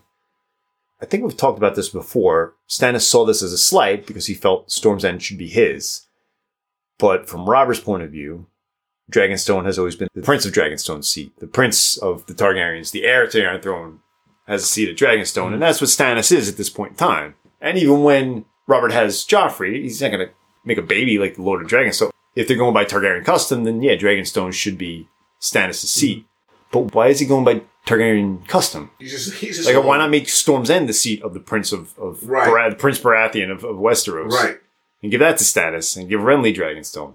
I think we've talked about this before. Stannis saw this as a slight because he felt Storm's End should be his. But from Robert's point of view, Dragonstone has always been the Prince of Dragonstone's seat. The Prince of the Targaryens, the heir to the Iron Throne, has a seat at Dragonstone. And that's what Stannis is at this point in time. And even when Robert has Joffrey, he's not going to make a baby like the Lord of Dragonstone. If they're going by Targaryen custom, then yeah, Dragonstone should be Stannis' seat. But why is he going by Targaryen custom? He's just, he's just like, why not make Storm's End the seat of the Prince of, of right. Bar- Prince Baratheon of, of Westeros? Right. And give that to Stannis and give Renly Dragonstone.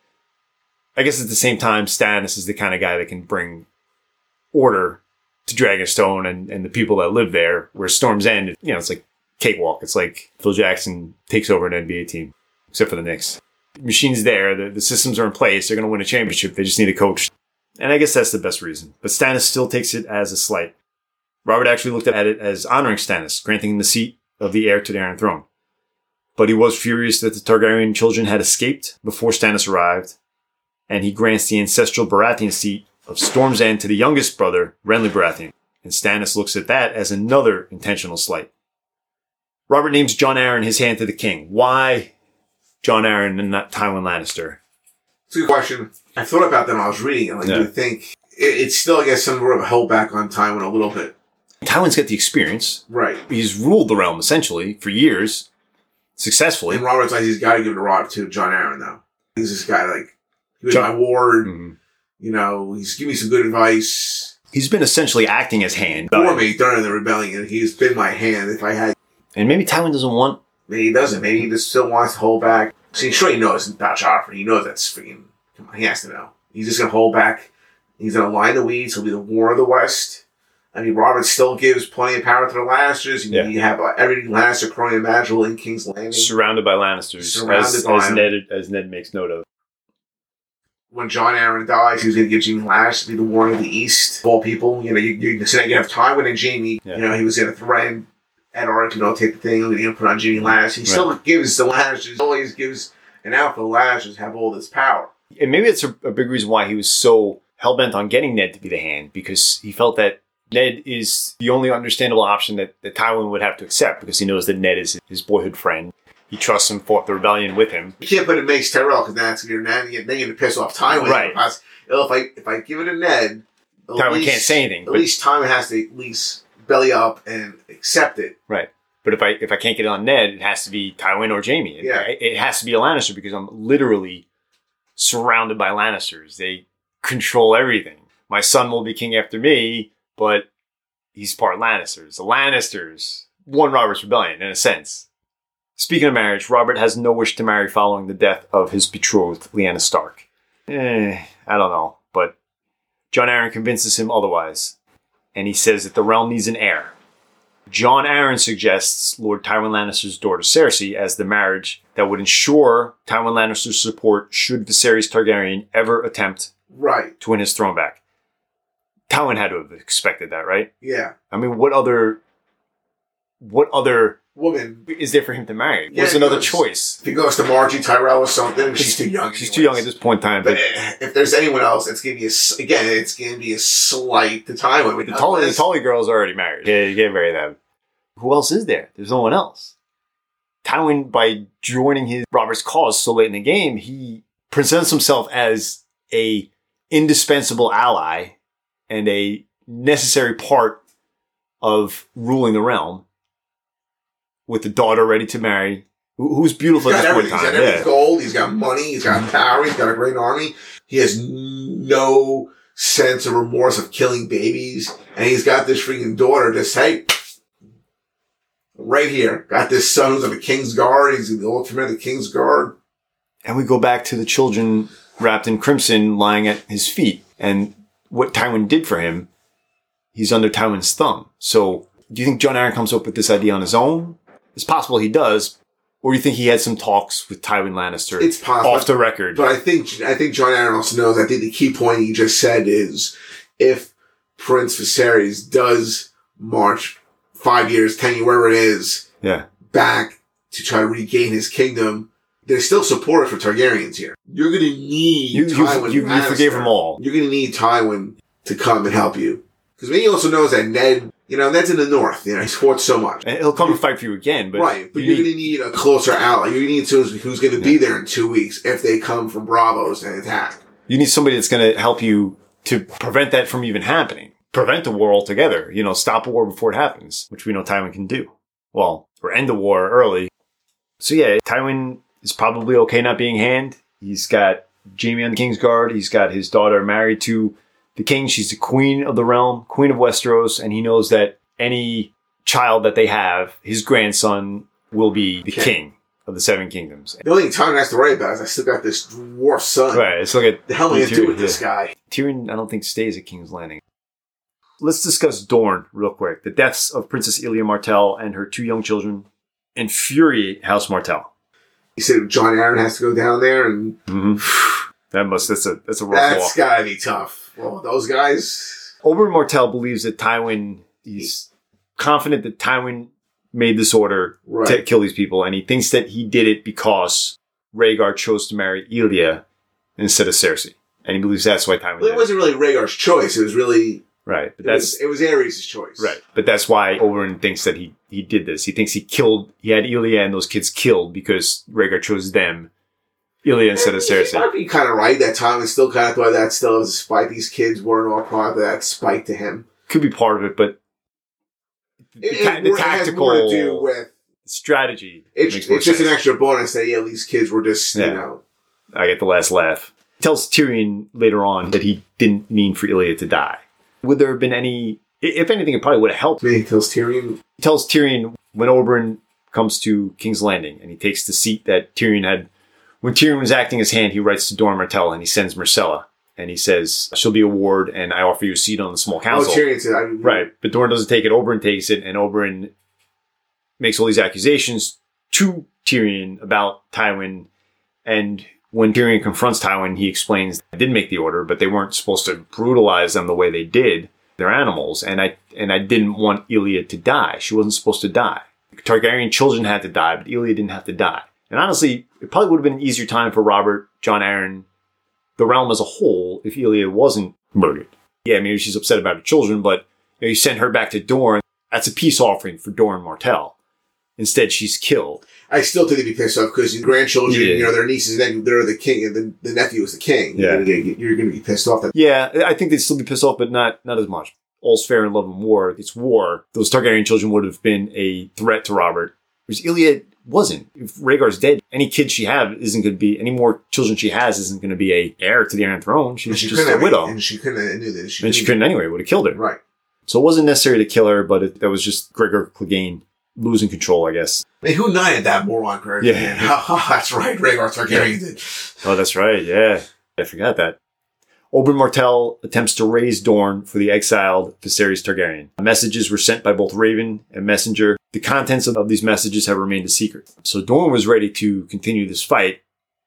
I guess at the same time, Stannis is the kind of guy that can bring order to Dragonstone and, and the people that live there, where Storm's End, you know, it's like cakewalk. It's like Phil Jackson takes over an N B A team, except for the Knicks. The machine's there. The, the systems are in place. They're going to win a championship. They just need a coach. And I guess that's the best reason. But Stannis still takes it as a slight. Robert actually looked at it as honoring Stannis, granting him the seat of the heir to the Iron Throne. But he was furious that the Targaryen children had escaped before Stannis arrived, and he grants the ancestral Baratheon seat of Storm's End to the youngest brother, Renly Baratheon. And Stannis looks at that as another intentional slight. Robert names Jon Arryn his hand to the king. Why Jon Arryn and not Tywin Lannister? It's a good question. I thought about that when I was reading it. Like, yeah. You would think it, it's still, I guess, some sort of held back on Tywin a little bit. Tywin's got the experience. Right. He's ruled the realm, essentially, for years, successfully. And Robert's like, he's got to give it to Robert, to Jon Arryn, though. He's this guy, like, he was John, my ward. Mm-hmm. You know, he's giving me some good advice. He's been essentially acting as hand. For me during the rebellion. He's been my hand if I had. And maybe Tywin doesn't want. Maybe he doesn't. Maybe he just still wants to hold back. See, sure he knows about Joffrey. He knows that's freaking. Come on, he has to know. He's just going to hold back. He's going to line the weeds. He'll be the war of the West. I mean, Robert still gives plenty of power to the Lannisters. You, yeah. you have uh, everything Lannister, Crowley, and imaginable in King's Landing. Surrounded by Lannisters. Surrounded as, by as Ned, as Ned makes note of. When Jon Arryn dies, he was going to give Jaime Lannister to be the warden of the East. Of all people, you know, you, you, so you have Tywin and Jaime. Yeah. You know, he was going to threaten Eddard, you know, take the thing, and you know, put on Jaime Lannister. He right. still gives the Lannisters, always gives an out for the Lannisters have all this power. And maybe it's a, a big reason why he was so hell-bent on getting Ned to be the hand, because he felt that Ned is the only understandable option that, that Tywin would have to accept, because he knows that Ned is his boyhood friend. He trusts him, fought the rebellion with him. You can't put it Mace Tyrell, because that's you're then you're going to piss off Tywin. Right. If I if I give it to Ned, Tywin least, can't say anything. At but, least Tywin has to at least belly up and accept it. Right. But if I if I can't get it on Ned, it has to be Tywin or Jaime. It, yeah. it has to be a Lannister, because I'm literally surrounded by Lannisters. They control everything. My son will be king after me, but he's part Lannisters. The Lannisters won Robert's Rebellion, in a sense. Speaking of marriage, Robert has no wish to marry following the death of his betrothed, Lyanna Stark. Eh, I don't know, but Jon Arryn convinces him otherwise, and he says that the realm needs an heir. Jon Arryn suggests Lord Tywin Lannister's daughter Cersei as the marriage that would ensure Tywin Lannister's support should Viserys Targaryen ever attempt right. to win his throne back. Tywin had to have expected that, right? Yeah. I mean, what other... What other... woman is there for him to marry? Yeah, What's another goes, choice? If he goes to Margie Tyrell or something, she's too young. She's anyways. too young at this point in time. But But, if there's anyone else, it's gonna be a, again, it's gonna be a slight to Tywin. the Tully, the Tully girl's already married. Yeah, you can't marry them. Who else is there? There's no one else. Tywin, by joining his Robert's cause so late in the game, he presents himself as a indispensable ally and a necessary part of ruling the realm, with the daughter ready to marry, who, who's beautiful He's at got this point everything. in He's time. got everything gold. He's got money. He's got power. He's got a great army. He has no sense of remorse of killing babies. And he's got this freaking daughter just, hey, right here. Got this son who's of the King's Guard. He's the ultimate of the King's Guard. And we go back to the children wrapped in crimson lying at his feet. And what Tywin did for him, he's under Tywin's thumb. So do you think Jon Arryn comes up with this idea on his own? It's possible he does. Or do you think he had some talks with Tywin Lannister It's possible. off the record? But I think, I think Jon Arryn also knows, I think the key point he just said is if Prince Viserys does march five years, ten years, wherever it is, yeah. back to try to regain his kingdom, there's still support for Targaryens here. You're going to need You, you, Tywin you, you Lannister. forgave them all. You're going to need Tywin to come and help you. Because he also knows that Ned, you know, Ned's in the north. You know, he's fought so much. And he'll come and fight for you again. But right, but you you're need- going to need a closer ally. You need someone who's going to be there in two weeks if they come from Bravos and attack. You need somebody that's going to help you to prevent that from even happening. Prevent the war altogether. You know, stop a war before it happens, which we know Tywin can do. Well, or end the war early. So yeah, Tywin is probably okay not being hand. He's got Jaime on the King's Guard. He's got his daughter married to the king. She's the queen of the realm, queen of Westeros. And he knows that any child that they have, his grandson, will be the King. king of the Seven Kingdoms. The only thing Tywin has to worry about is I still got this dwarf son. Right, let's look at The hell am I going to do with Tyrion, this yeah. guy? Tyrion, I don't think, stays at King's Landing. Let's discuss Dorne real quick. The deaths of Princess Elia Martell and her two young children infuriate House Martell. He said Jon Arryn has to go down there, and Mm-hmm. That must, that's a, that's a rough that's walk. got to be tough. Well, those guys... Oberyn Martell believes that Tywin, he's confident that Tywin made this order Right. to kill these people, and he thinks that he did it because Rhaegar chose to marry Elia instead of Cersei. And he believes that's why Tywin Well, did it wasn't really Rhaegar's choice. It was really... Right. But It that's was, it was Aerys' choice. right. But that's why Oberyn thinks that he, he did this. He thinks he killed, he had Elia and those kids killed because Rhaegar chose them, Elia instead of He might Cersei. be kind of right. That Tywin still kind of thought that still was a spite. These kids weren't all part of that spite to him. Could be part of it, but the, It, ta- it, the more- it has tactical more to do with... strategy It's, makes more it's just an sense. extra bonus that, yeah, these kids were just, Yeah. you know... I get the last laugh. Tells Tyrion later on that he didn't mean for Elia to die. Would there have been any, if anything, it probably would have helped. He tells Tyrion... He tells Tyrion when Oberyn comes to King's Landing and he takes the seat that Tyrion had. When Tyrion was acting as hand, he writes to Dorne Martell and he sends Myrcella. And he says, she'll be a ward and I offer you a seat on the small council. Oh, Tyrion said... I mean, Right. But Dorne doesn't take it. Oberyn takes it, and Oberyn makes all these accusations to Tyrion about Tywin. And when Tyrion confronts Tywin, he explains they didn't make the order, but they weren't supposed to brutalize them the way they did their animals. And I and I didn't want Elia to die. She wasn't supposed to die. Targaryen children had to die, but Elia didn't have to die. And honestly, it probably would have been an easier time for Robert, Jon Arryn, the realm as a whole, if Elia wasn't murdered. Yeah, maybe she's upset about her children, but you know, you send her back to Dorne. That's a peace offering for Dorne Martell. Instead, she's killed. I still think they'd be pissed off because your grandchildren, Yeah. you know, their nieces, and they're the king, and the, the nephew is the king. Yeah. You're gonna, get, you're gonna be pissed off. That Yeah, I think they'd still be pissed off, but not not as much. All's fair in love and war. It's war. Those Targaryen children would have been a threat to Robert. Whereas Elia wasn't. If Rhaegar's dead, any kid she have isn't going to be, any more children she has isn't going to be a heir to the Iron Throne. She's and she just couldn't a have- widow. and she couldn't have knew this. She And she couldn't anyway. Would have killed her. Right. So it wasn't necessary to kill her, but it, that was just Gregor Clegane losing control, I guess. I mean, who knighted that moron Targaryen? Yeah. Oh, that's right. Rhaegar Targaryen did. Oh, that's right. Yeah. I forgot that. Oberyn Martell attempts to raise Dorne for the exiled Viserys Targaryen. Messages were sent by both Raven and Messenger. The contents of these messages have remained a secret. So Dorne was ready to continue this fight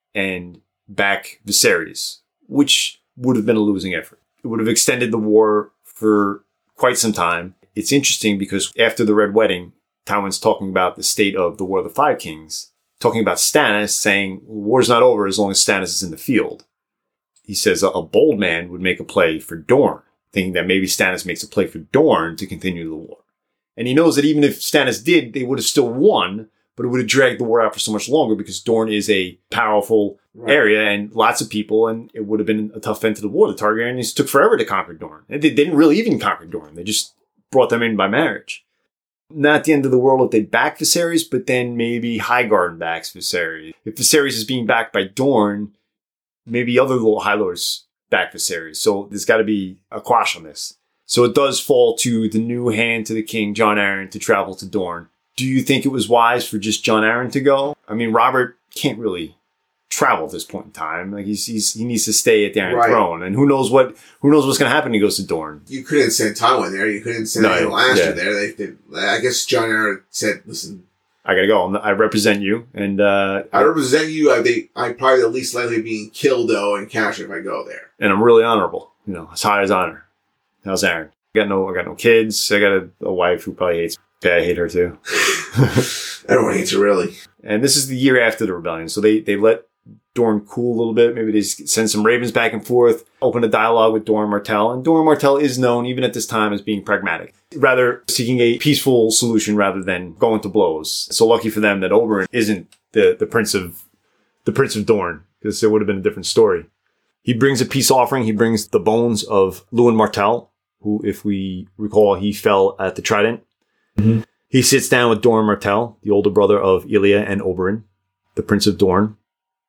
and back Viserys, which would have been a losing effort. It would have extended the war for quite some time. It's interesting because after the Red Wedding, Tywin's talking about the state of the War of the Five Kings, talking about Stannis, saying, war's not over as long as Stannis is in the field. He says a bold man would make a play for Dorne, thinking that maybe Stannis makes a play for Dorne to continue the war. And he knows that even if Stannis did, they would have still won, but it would have dragged the war out for so much longer because Dorne is a powerful right. area and lots of people, and it would have been a tough end to the war. The Targaryens took forever to conquer Dorne. They didn't really even conquer Dorne. They just brought them in by marriage. Not the end of the world if they back Viserys, but then maybe Highgarden backs Viserys. If Viserys is being backed by Dorne, maybe other little High Lords back Viserys. So there's got to be a quash on this. So it does fall to the new hand to the king, Jon Arryn, to travel to Dorne. Do you think it was wise for just Jon Arryn to go? I mean, Robert can't really travel at this point in time. Like he's, he's he needs to stay at the Iron right. Throne, and who knows what who knows what's going to happen when he goes to Dorne. You couldn't send Tywin there. You couldn't send no, Lannister yeah. there. They, they, I guess Jon Arryn said, "Listen, I got to go. I represent you, and uh, I represent you. I think I'm probably the least likely being killed though in Casher if I go there, and I'm really honorable. You know, as high as honor. How's Aaron? I got no, I got no kids. I got a, a wife who probably hates. Yeah, I hate her too. Everyone hates her really. And this is the year after the rebellion, so they they let Dorne cool a little bit. Maybe they send some ravens back and forth, open a dialogue with Doran Martell. And Doran Martell is known, even at this time, as being pragmatic, rather seeking a peaceful solution rather than going to blows. So lucky for them that Oberyn isn't the, the prince of the prince of Dorne, because it would have been a different story. He brings a peace offering. He brings the bones of Lewin Martell, who, if we recall, he fell at the Trident. Mm-hmm. He sits down with Doran Martell, the older brother of Elia and Oberyn, the Prince of Dorne,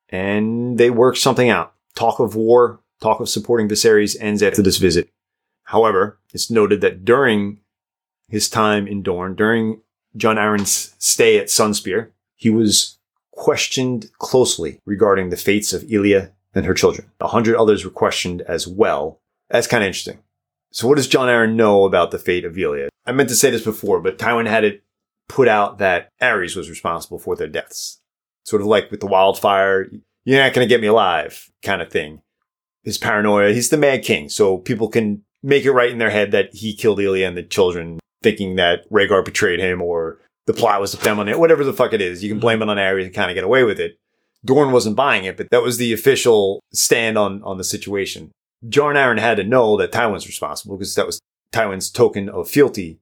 and they work something out. Talk of war, talk of supporting Viserys ends after this visit. However, it's noted that during his time in Dorne, during Jon Arryn's stay at Sunspear, he was questioned closely regarding the fates of Elia and her children. A hundred others were questioned as well. That's kind of interesting. So what does Jon Arryn know about the fate of Elia? I meant to say this before, but Tywin had it put out that Aerys was responsible for their deaths. Sort of like with the wildfire, you're not going to get me alive kind of thing. His paranoia, he's the Mad King, so people can make it right in their head that he killed Elia and the children, thinking that Rhaegar betrayed him or the plot was to them on it, whatever the fuck it is. You can blame it on Aerys and kind of get away with it. Dorne wasn't buying it, but that was the official stand on, on the situation. Jon Arryn had to know that Tywin's responsible because that was Tywin's token of fealty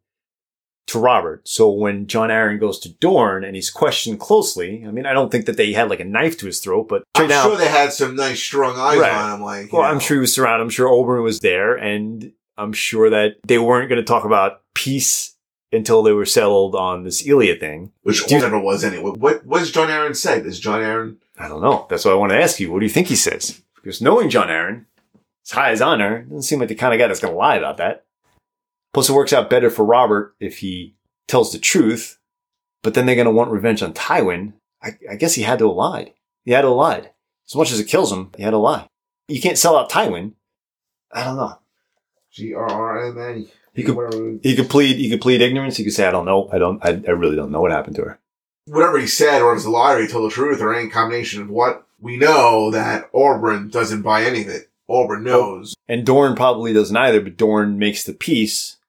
to Robert. So when Jon Arryn goes to Dorne and he's questioned closely, I mean, I don't think that they had like a knife to his throat, but I'm now, sure they had some nice strong eyes right. on him. Like, well, know. I'm sure he was surrounded. I'm sure Oberyn was there, and I'm sure that they weren't going to talk about peace until they were settled on this Elia thing, which do never was anyway. What what does Jon Arryn say? Does Jon Arryn? I don't know. That's what I want to ask you. What do you think he says? Because knowing Jon Arryn, as high as honor, doesn't seem like the kind of guy that's going to lie about that. Plus, it works out better for Robert if he tells the truth, but then they're going to want revenge on Tywin. I, I guess he had to have lied. He had to have lied. As much as it kills him, he had to lie. You can't sell out Tywin. I don't know. G R R M A. He could, he could plead, he could plead ignorance. He could say, I don't know. I don't, I, I really don't know what happened to her. Whatever he said, or it was a lie, or he told the truth, or any combination of what, we know that Oberyn doesn't buy any of it. Oberyn knows. And Dorne probably doesn't either, but Dorne makes the peace.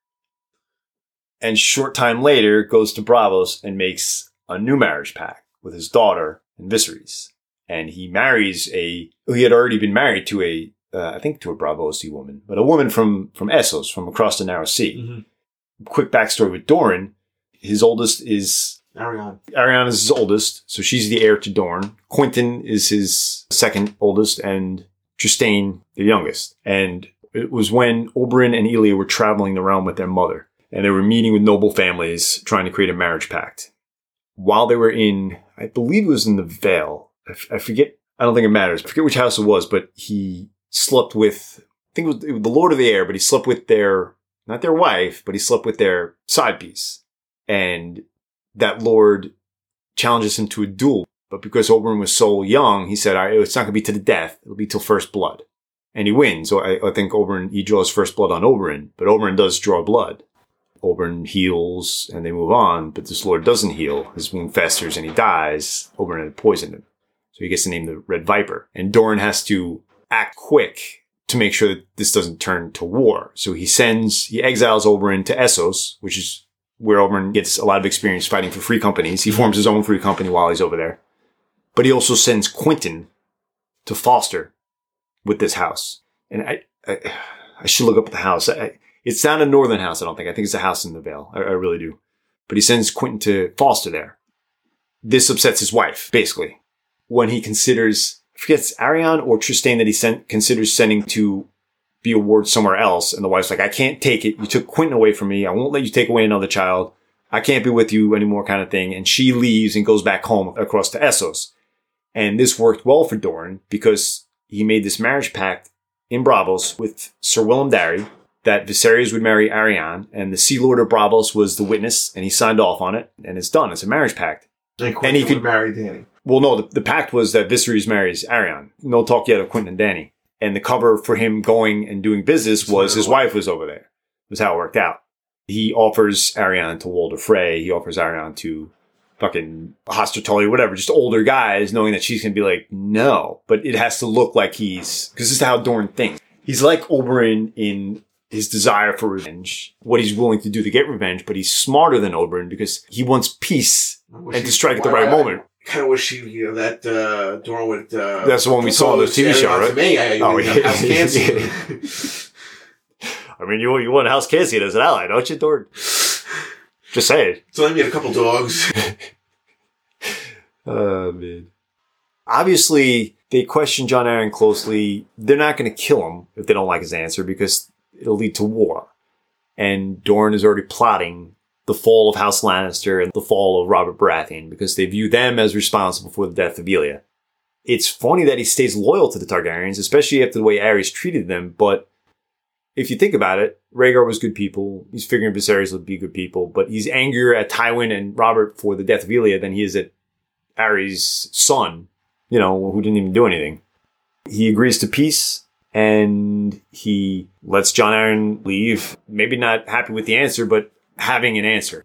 And short time later goes to Braavos and makes a new marriage pact with his daughter and Viserys. And he marries a, he had already been married to a, uh, I think to a Braavosi woman, but a woman from, from Essos, from across the Narrow Sea. Mm-hmm. Quick backstory with Doran. His oldest is Arianne. Arianne is his oldest, so she's the heir to Dorne. Quentyn is his second oldest, and Trystane the youngest. And it was when Oberyn and Elia were traveling the realm with their mother, and they were meeting with noble families trying to create a marriage pact. While they were in, I believe it was in the Vale. I, f- I forget. I don't think it matters. I forget which house it was, but he slept with, I think it was, it was the Lord of the Air, but he slept with their, not their wife, but he slept with their side piece. And that lord challenges him to a duel. But because Oberyn was so young, he said, all right, it's not going to be to the death. It'll be till first blood. And he wins. So I, I think Oberyn, he draws first blood on Oberyn, but Oberyn does draw blood. Oberyn heals and they move on, but this lord doesn't heal. His wound festers and he dies. Oberyn had poisoned him. So he gets the name the Red Viper. And Doran has to act quick to make sure that this doesn't turn to war. So he sends, he exiles Oberyn to Essos, which is where Oberyn gets a lot of experience fighting for free companies. He forms his own free company while he's over there. But he also sends Quentyn to foster with this house. And I, I, I should look up the house. I, it's not a northern house, I don't think. I think it's a house in the Vale. I, I really do. But he sends Quentyn to foster there. This upsets his wife, basically. When he considers, I forget it's Arianne or Trystane that he sent, considers sending to be a ward somewhere else. And the wife's like, I can't take it. You took Quentyn away from me. I won't let you take away another child. I can't be with you anymore, kind of thing. And she leaves and goes back home across to Essos. And this worked well for Doran because he made this marriage pact in Braavos with Sir Willem Darry that Viserys would marry Arianne, and the Sea Lord of Braavos was the witness, and he signed off on it, and it's done. It's a marriage pact. And, and he could marry Dany. Well, no, the, the pact was that Viserys marries Arianne. No talk yet of Quentyn and Dany. And the cover for him going and doing business was his wife was over there. Was how it worked out. He offers Arianne to Walder Frey. He offers Arianne to fucking Hoster Tully or whatever, just older guys, knowing that she's going to be like, no. But it has to look like he's, because this is how Doran thinks. He's like Oberyn in his desire for revenge, what he's willing to do to get revenge, but he's smarter than Oberyn because he wants peace and to strike at the right I, moment. I kind of wish he, you know, that uh, Doran would. Uh, That's the one we saw on the T V show, right? To me, I, oh, yeah. House Cassian. I mean, you you want House Cassian as an ally, don't you, Doran? Just saying. So let me get a couple dogs. Oh, man. Obviously, they question Jon Arryn closely. They're not going to kill him if they don't like his answer because it'll lead to war. And Doran is already plotting the fall of House Lannister and the fall of Robert Baratheon because they view them as responsible for the death of Elia. It's funny that he stays loyal to the Targaryens, especially after the way Aerys treated them, but if you think about it, Rhaegar was good people. He's figuring Viserys would be good people, but he's angrier at Tywin and Robert for the death of Elia than he is at Aerys' son, you know, who didn't even do anything. He agrees to peace, and he lets Jon Arryn leave. Maybe not happy with the answer, but having an answer.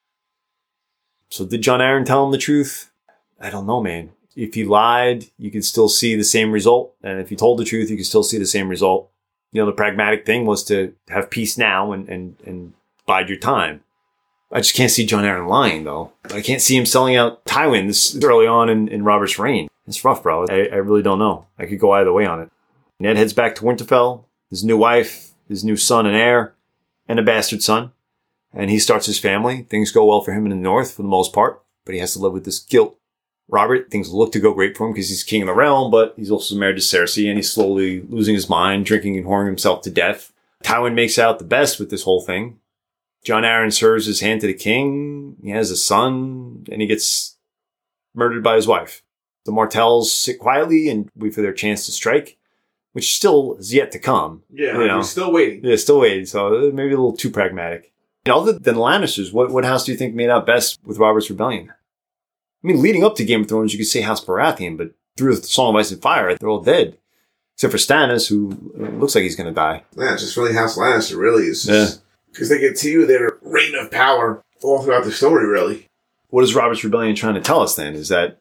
So did Jon Arryn tell him the truth? I don't know, man. If he lied, you could still see the same result. And if he told the truth, you could still see the same result. You know, the pragmatic thing was to have peace now and, and, and bide your time. I just can't see Jon Arryn lying, though. I can't see him selling out Tywin this early on in, in Robert's reign. It's rough, bro. I, I really don't know. I could go either way on it. Ned heads back to Winterfell, his new wife, his new son and heir, and a bastard son. And he starts his family. Things go well for him in the north for the most part, but he has to live with this guilt. Robert, things look to go great for him because he's king of the realm, but he's also married to Cersei and he's slowly losing his mind, drinking and whoring himself to death. Tywin makes out the best with this whole thing. Jon Arryn serves his hand to the king. He has a son and he gets murdered by his wife. The Martells sit quietly and wait for their chance to strike, which still is yet to come. Yeah, you know? We're still waiting. Yeah, still waiting. So maybe a little too pragmatic. And other than the Lannisters, what, what house do you think made out best with Robert's Rebellion? I mean, leading up to Game of Thrones, you could say House Baratheon, but through the Song of Ice and Fire, they're all dead. Except for Stannis, who looks like he's going to die. Yeah, it's just really House Lannister, really. It's just, because they continue their reign of power all throughout the story, really. What is Robert's Rebellion trying to tell us, then? Is that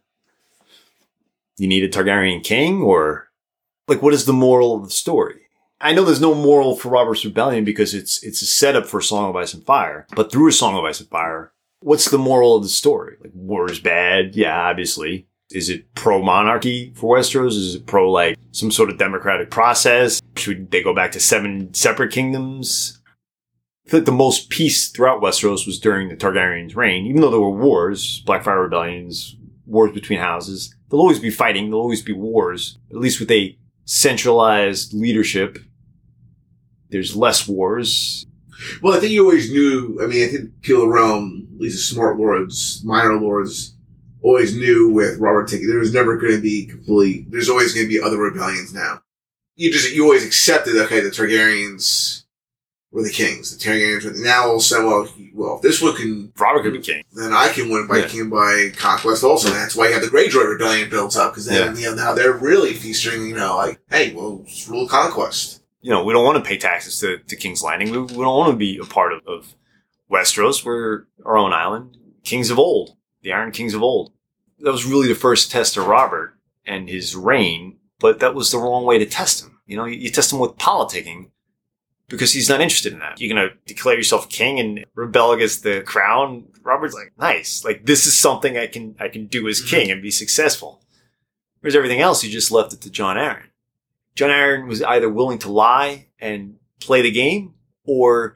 you need a Targaryen king, or like, what is the moral of the story? I know there's no moral for Robert's Rebellion because it's it's a setup for a Song of Ice and Fire, but through a Song of Ice and Fire, what's the moral of the story? Like, war is bad. Yeah, obviously. Is it pro-monarchy for Westeros? Is it pro, like, some sort of democratic process? Should they go back to seven separate kingdoms? I feel like the most peace throughout Westeros was during the Targaryens' reign. Even though there were wars, Blackfire rebellions, wars between houses. There'll always be fighting. There'll always be wars. At least with a centralized leadership, there's less wars. Well, I think you always knew, I mean, I think people around, at least the smart lords, minor lords, always knew with Robert taking, there was never going to be complete, there's always going to be other rebellions now. You just, you always accepted, okay, the Targaryens were the kings. The Targaryens were, now all of a sudden, well, he, well, if this one can, Robert could be king. Then I can win by yeah. king by conquest also. And that's why you have the Greyjoy rebellion built up, because then, yeah. you know, now they're really featuring, you know, like, hey, well, it's rule conquest. You know, we don't want to pay taxes to, to King's Landing. We, we don't want to be a part of, of Westeros. We're our own island. Kings of old. The Iron Kings of old. That was really the first test of Robert and his reign, but that was the wrong way to test him. You know, you, you test him with politicking because he's not interested in that. You're going to declare yourself king and rebel against the crown. Robert's like, nice. Like, this is something I can, I can do as king and be successful. Whereas everything else, he just left it to Jon Arryn. Jon Arryn was either willing to lie and play the game, or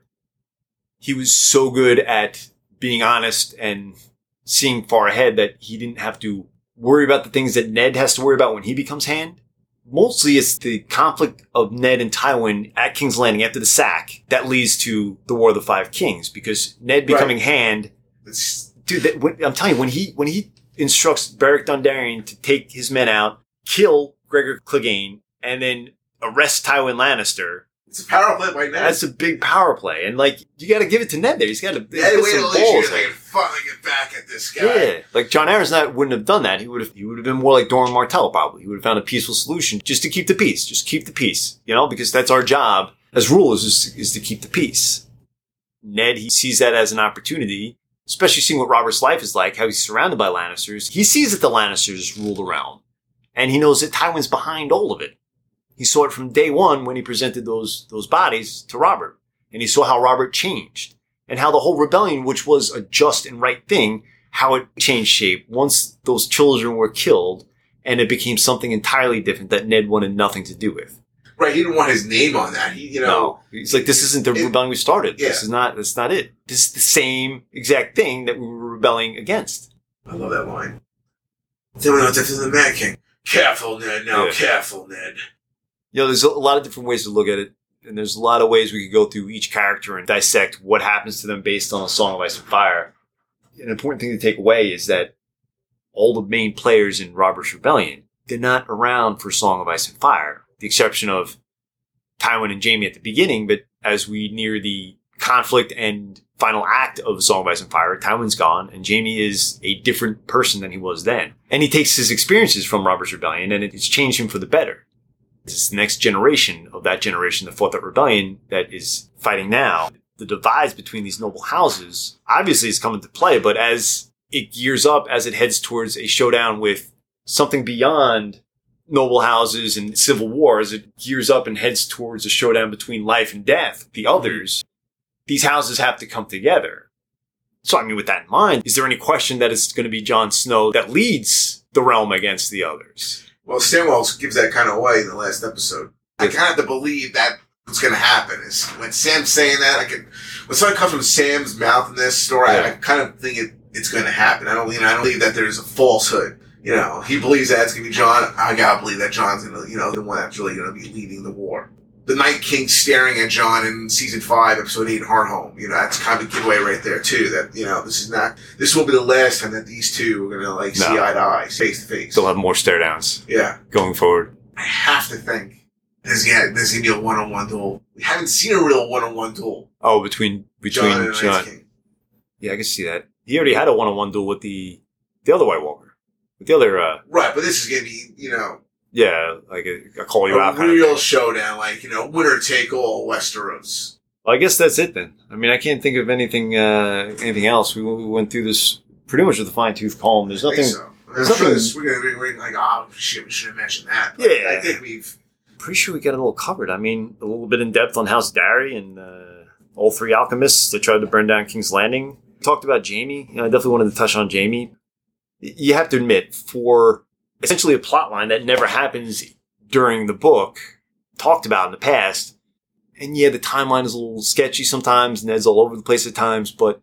he was so good at being honest and seeing far ahead that he didn't have to worry about the things that Ned has to worry about when he becomes Hand. Mostly it's the conflict of Ned and Tywin at King's Landing after the sack that leads to the War of the Five Kings, because Ned becoming right. Hand, dude, that, when, I'm telling you, when he, when he instructs Beric Dondarrion to take his men out, kill Gregor Clegane, and then arrest Tywin Lannister. It's a power play by Ned. That's a big power play. And, like, you gotta give it to Ned there. He's gotta, yeah, wait till least you're like, finally get back at this guy. Yeah. Like, Jon Arryn's not, wouldn't have done that. He would have, he would have been more like Doran Martell, probably. He would have found a peaceful solution just to keep the peace. Just keep the peace. You know, because that's our job as rulers, is, is to keep the peace. Ned, he sees that as an opportunity, especially seeing what Robert's life is like, how he's surrounded by Lannisters. He sees that the Lannisters rule the realm. And he knows that Tywin's behind all of it. He saw it from day one when he presented those, those bodies to Robert. And he saw how Robert changed. And how the whole rebellion, which was a just and right thing, how it changed shape once those children were killed, and it became something entirely different that Ned wanted nothing to do with. Right, he didn't want his name on that. He, you know, no. He's like, this isn't the it, rebellion we started. Yeah. This is not, that's not it. This is the same exact thing that we were rebelling against. I love that line. Then we went to the Mad King. Careful, Ned. Now, yeah. careful, Ned. You know, there's a lot of different ways to look at it. And there's a lot of ways we could go through each character and dissect what happens to them based on A Song of Ice and Fire. An important thing to take away is that all the main players in Robert's Rebellion, they're not around for Song of Ice and Fire. The exception of Tywin and Jaime at the beginning, but as we near the conflict and final act of Song of Ice and Fire, Tywin's gone, and Jaime is a different person than he was then. And he takes his experiences from Robert's Rebellion, and it's changed him for the better. It's the next generation of that generation that fought that rebellion that is fighting now. The divides between these noble houses obviously is coming to play, but as it gears up, as it heads towards a showdown with something beyond noble houses and civil war, as it gears up and heads towards a showdown between life and death, the others, these houses have to come together. So, I mean, with that in mind, is there any question that it's going to be Jon Snow that leads the realm against the others? Well, Samwell gives that kind of away in the last episode. I kind of have to believe that what's going to happen is when Sam's saying that, I can, when something comes from Sam's mouth in this story, yeah. I, I kind of think it, it's going to happen. I don't, you know, I don't believe that there's a falsehood. You know, he believes that it's going to be Jon. I gotta believe that Jon's going to, you know, the one that's really going to be leading the war. The Night King staring at Jon in season five, episode eight, Hardhome. You know, that's kind of a giveaway right there too. That, you know, this is not, this will be the last time that these two are going to like no. see eye to eye, face to face. They'll have more stare downs. Yeah. Going forward. I have to think there's gonna, there's gonna be a one on one duel. We haven't seen a real one on one duel. Oh, between, between Jon and the Night King. Yeah, I can see that. He already had a one on one duel with the, the other White Walker. With the other, uh. Right, but this is gonna be, you know. Yeah, like a, a call you a out kind of real thing. showdown, like, you know, winner take all Westeros. Well, I guess that's it then. I mean, I can't think of anything, uh, anything else. We, we went through this pretty much with a fine tooth comb. There's nothing. I think so. There's I'm nothing. sure this, we're gonna be we're like, oh shit, we should have mentioned that. But yeah, I think we've. Pretty sure we got it all covered. I mean, a little bit in depth on House Darry and uh, all three alchemists that tried to burn down King's Landing. Talked about Jaime. You know, I definitely wanted to touch on Jaime. You have to admit, for essentially a plot line that never happens during the book, talked about in the past, and yeah, the timeline is a little sketchy sometimes, and Ned's all over the place at times, but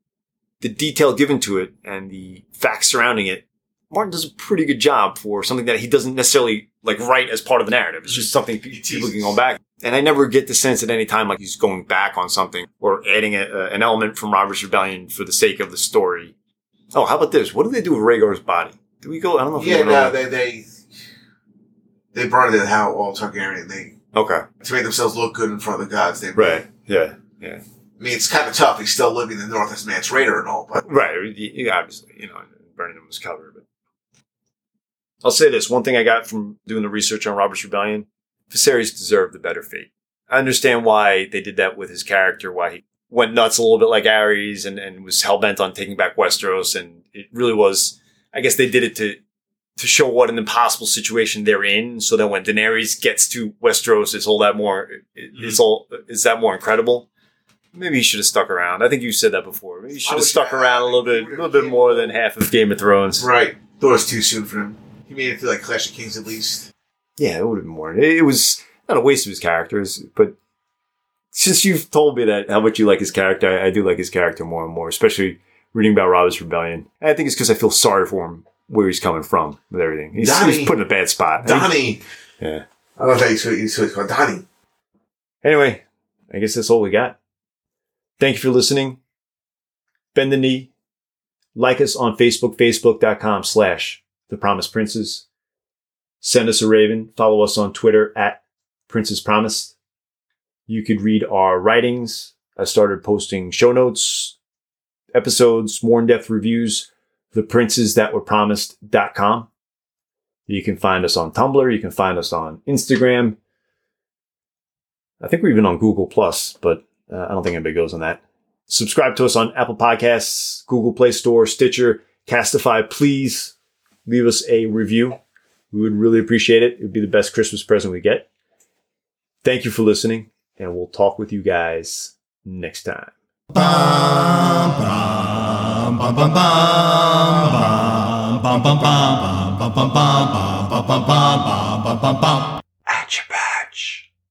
the detail given to it and the facts surrounding it, Martin does a pretty good job for something that he doesn't necessarily like write as part of the narrative. It's just something people can go back. And I never get the sense at any time like he's going back on something or adding a, a, an element from Robert's Rebellion for the sake of the story. Oh, how about this? What do they do with Rhaegar's body? Do we go? I don't know if yeah, we no, they they they burned it how all Targaryen they okay to make themselves look good in front of the gods. They right, yeah. Yeah. I mean, it's kind of tough. He's still living in the North as Mance Raider and all, but right. Obviously, you know, burning him was covered. But I'll say this: one thing I got from doing the research on Robert's Rebellion, Viserys deserved the better fate. I understand why they did that with his character, why he went nuts a little bit like Aerys and, and was hell-bent on taking back Westeros. And it really was, I guess they did it to to show what an impossible situation they're in, so that when Daenerys gets to Westeros, it's all that more, it, it's all, is that more incredible. Maybe he should have stuck around. I think you said that before. Maybe he should have stuck around a little bit, a little bit more than half of Game of Thrones. Right. Thought it was too soon for him. He made it through like Clash of Kings at least. Yeah, it would have been more. It was not a waste of his characters, but since you've told me that how much you like his character, I, I do like his character more and more, especially reading about Robert's Rebellion. And I think it's because I feel sorry for him where he's coming from with everything. He's, he's put in a bad spot. Donnie. Yeah. I love how you say he's called Donnie. Anyway, I guess that's all we got. Thank you for listening. Bend the knee. Like us on Facebook, facebook.com slash The Promised Princes. Send us a raven. Follow us on Twitter at Princess Promised. You could read our writings. I started posting show notes, episodes, more in-depth reviews, the princes that were promised dot com. You can find us on Tumblr. You can find us on Instagram. I think we're even on Google Plus, but uh, I don't think anybody goes on that. Subscribe to us on Apple Podcasts, Google Play Store, Stitcher, Castify. Please leave us a review. We would really appreciate it. It would be the best Christmas present we get. Thank you for listening, and we'll talk with you guys next time. Bum, bum, bum, bum, bum, bum, bum, bum, bum, bum, bum, bum, bum, bum, bum, bum, bum, bum.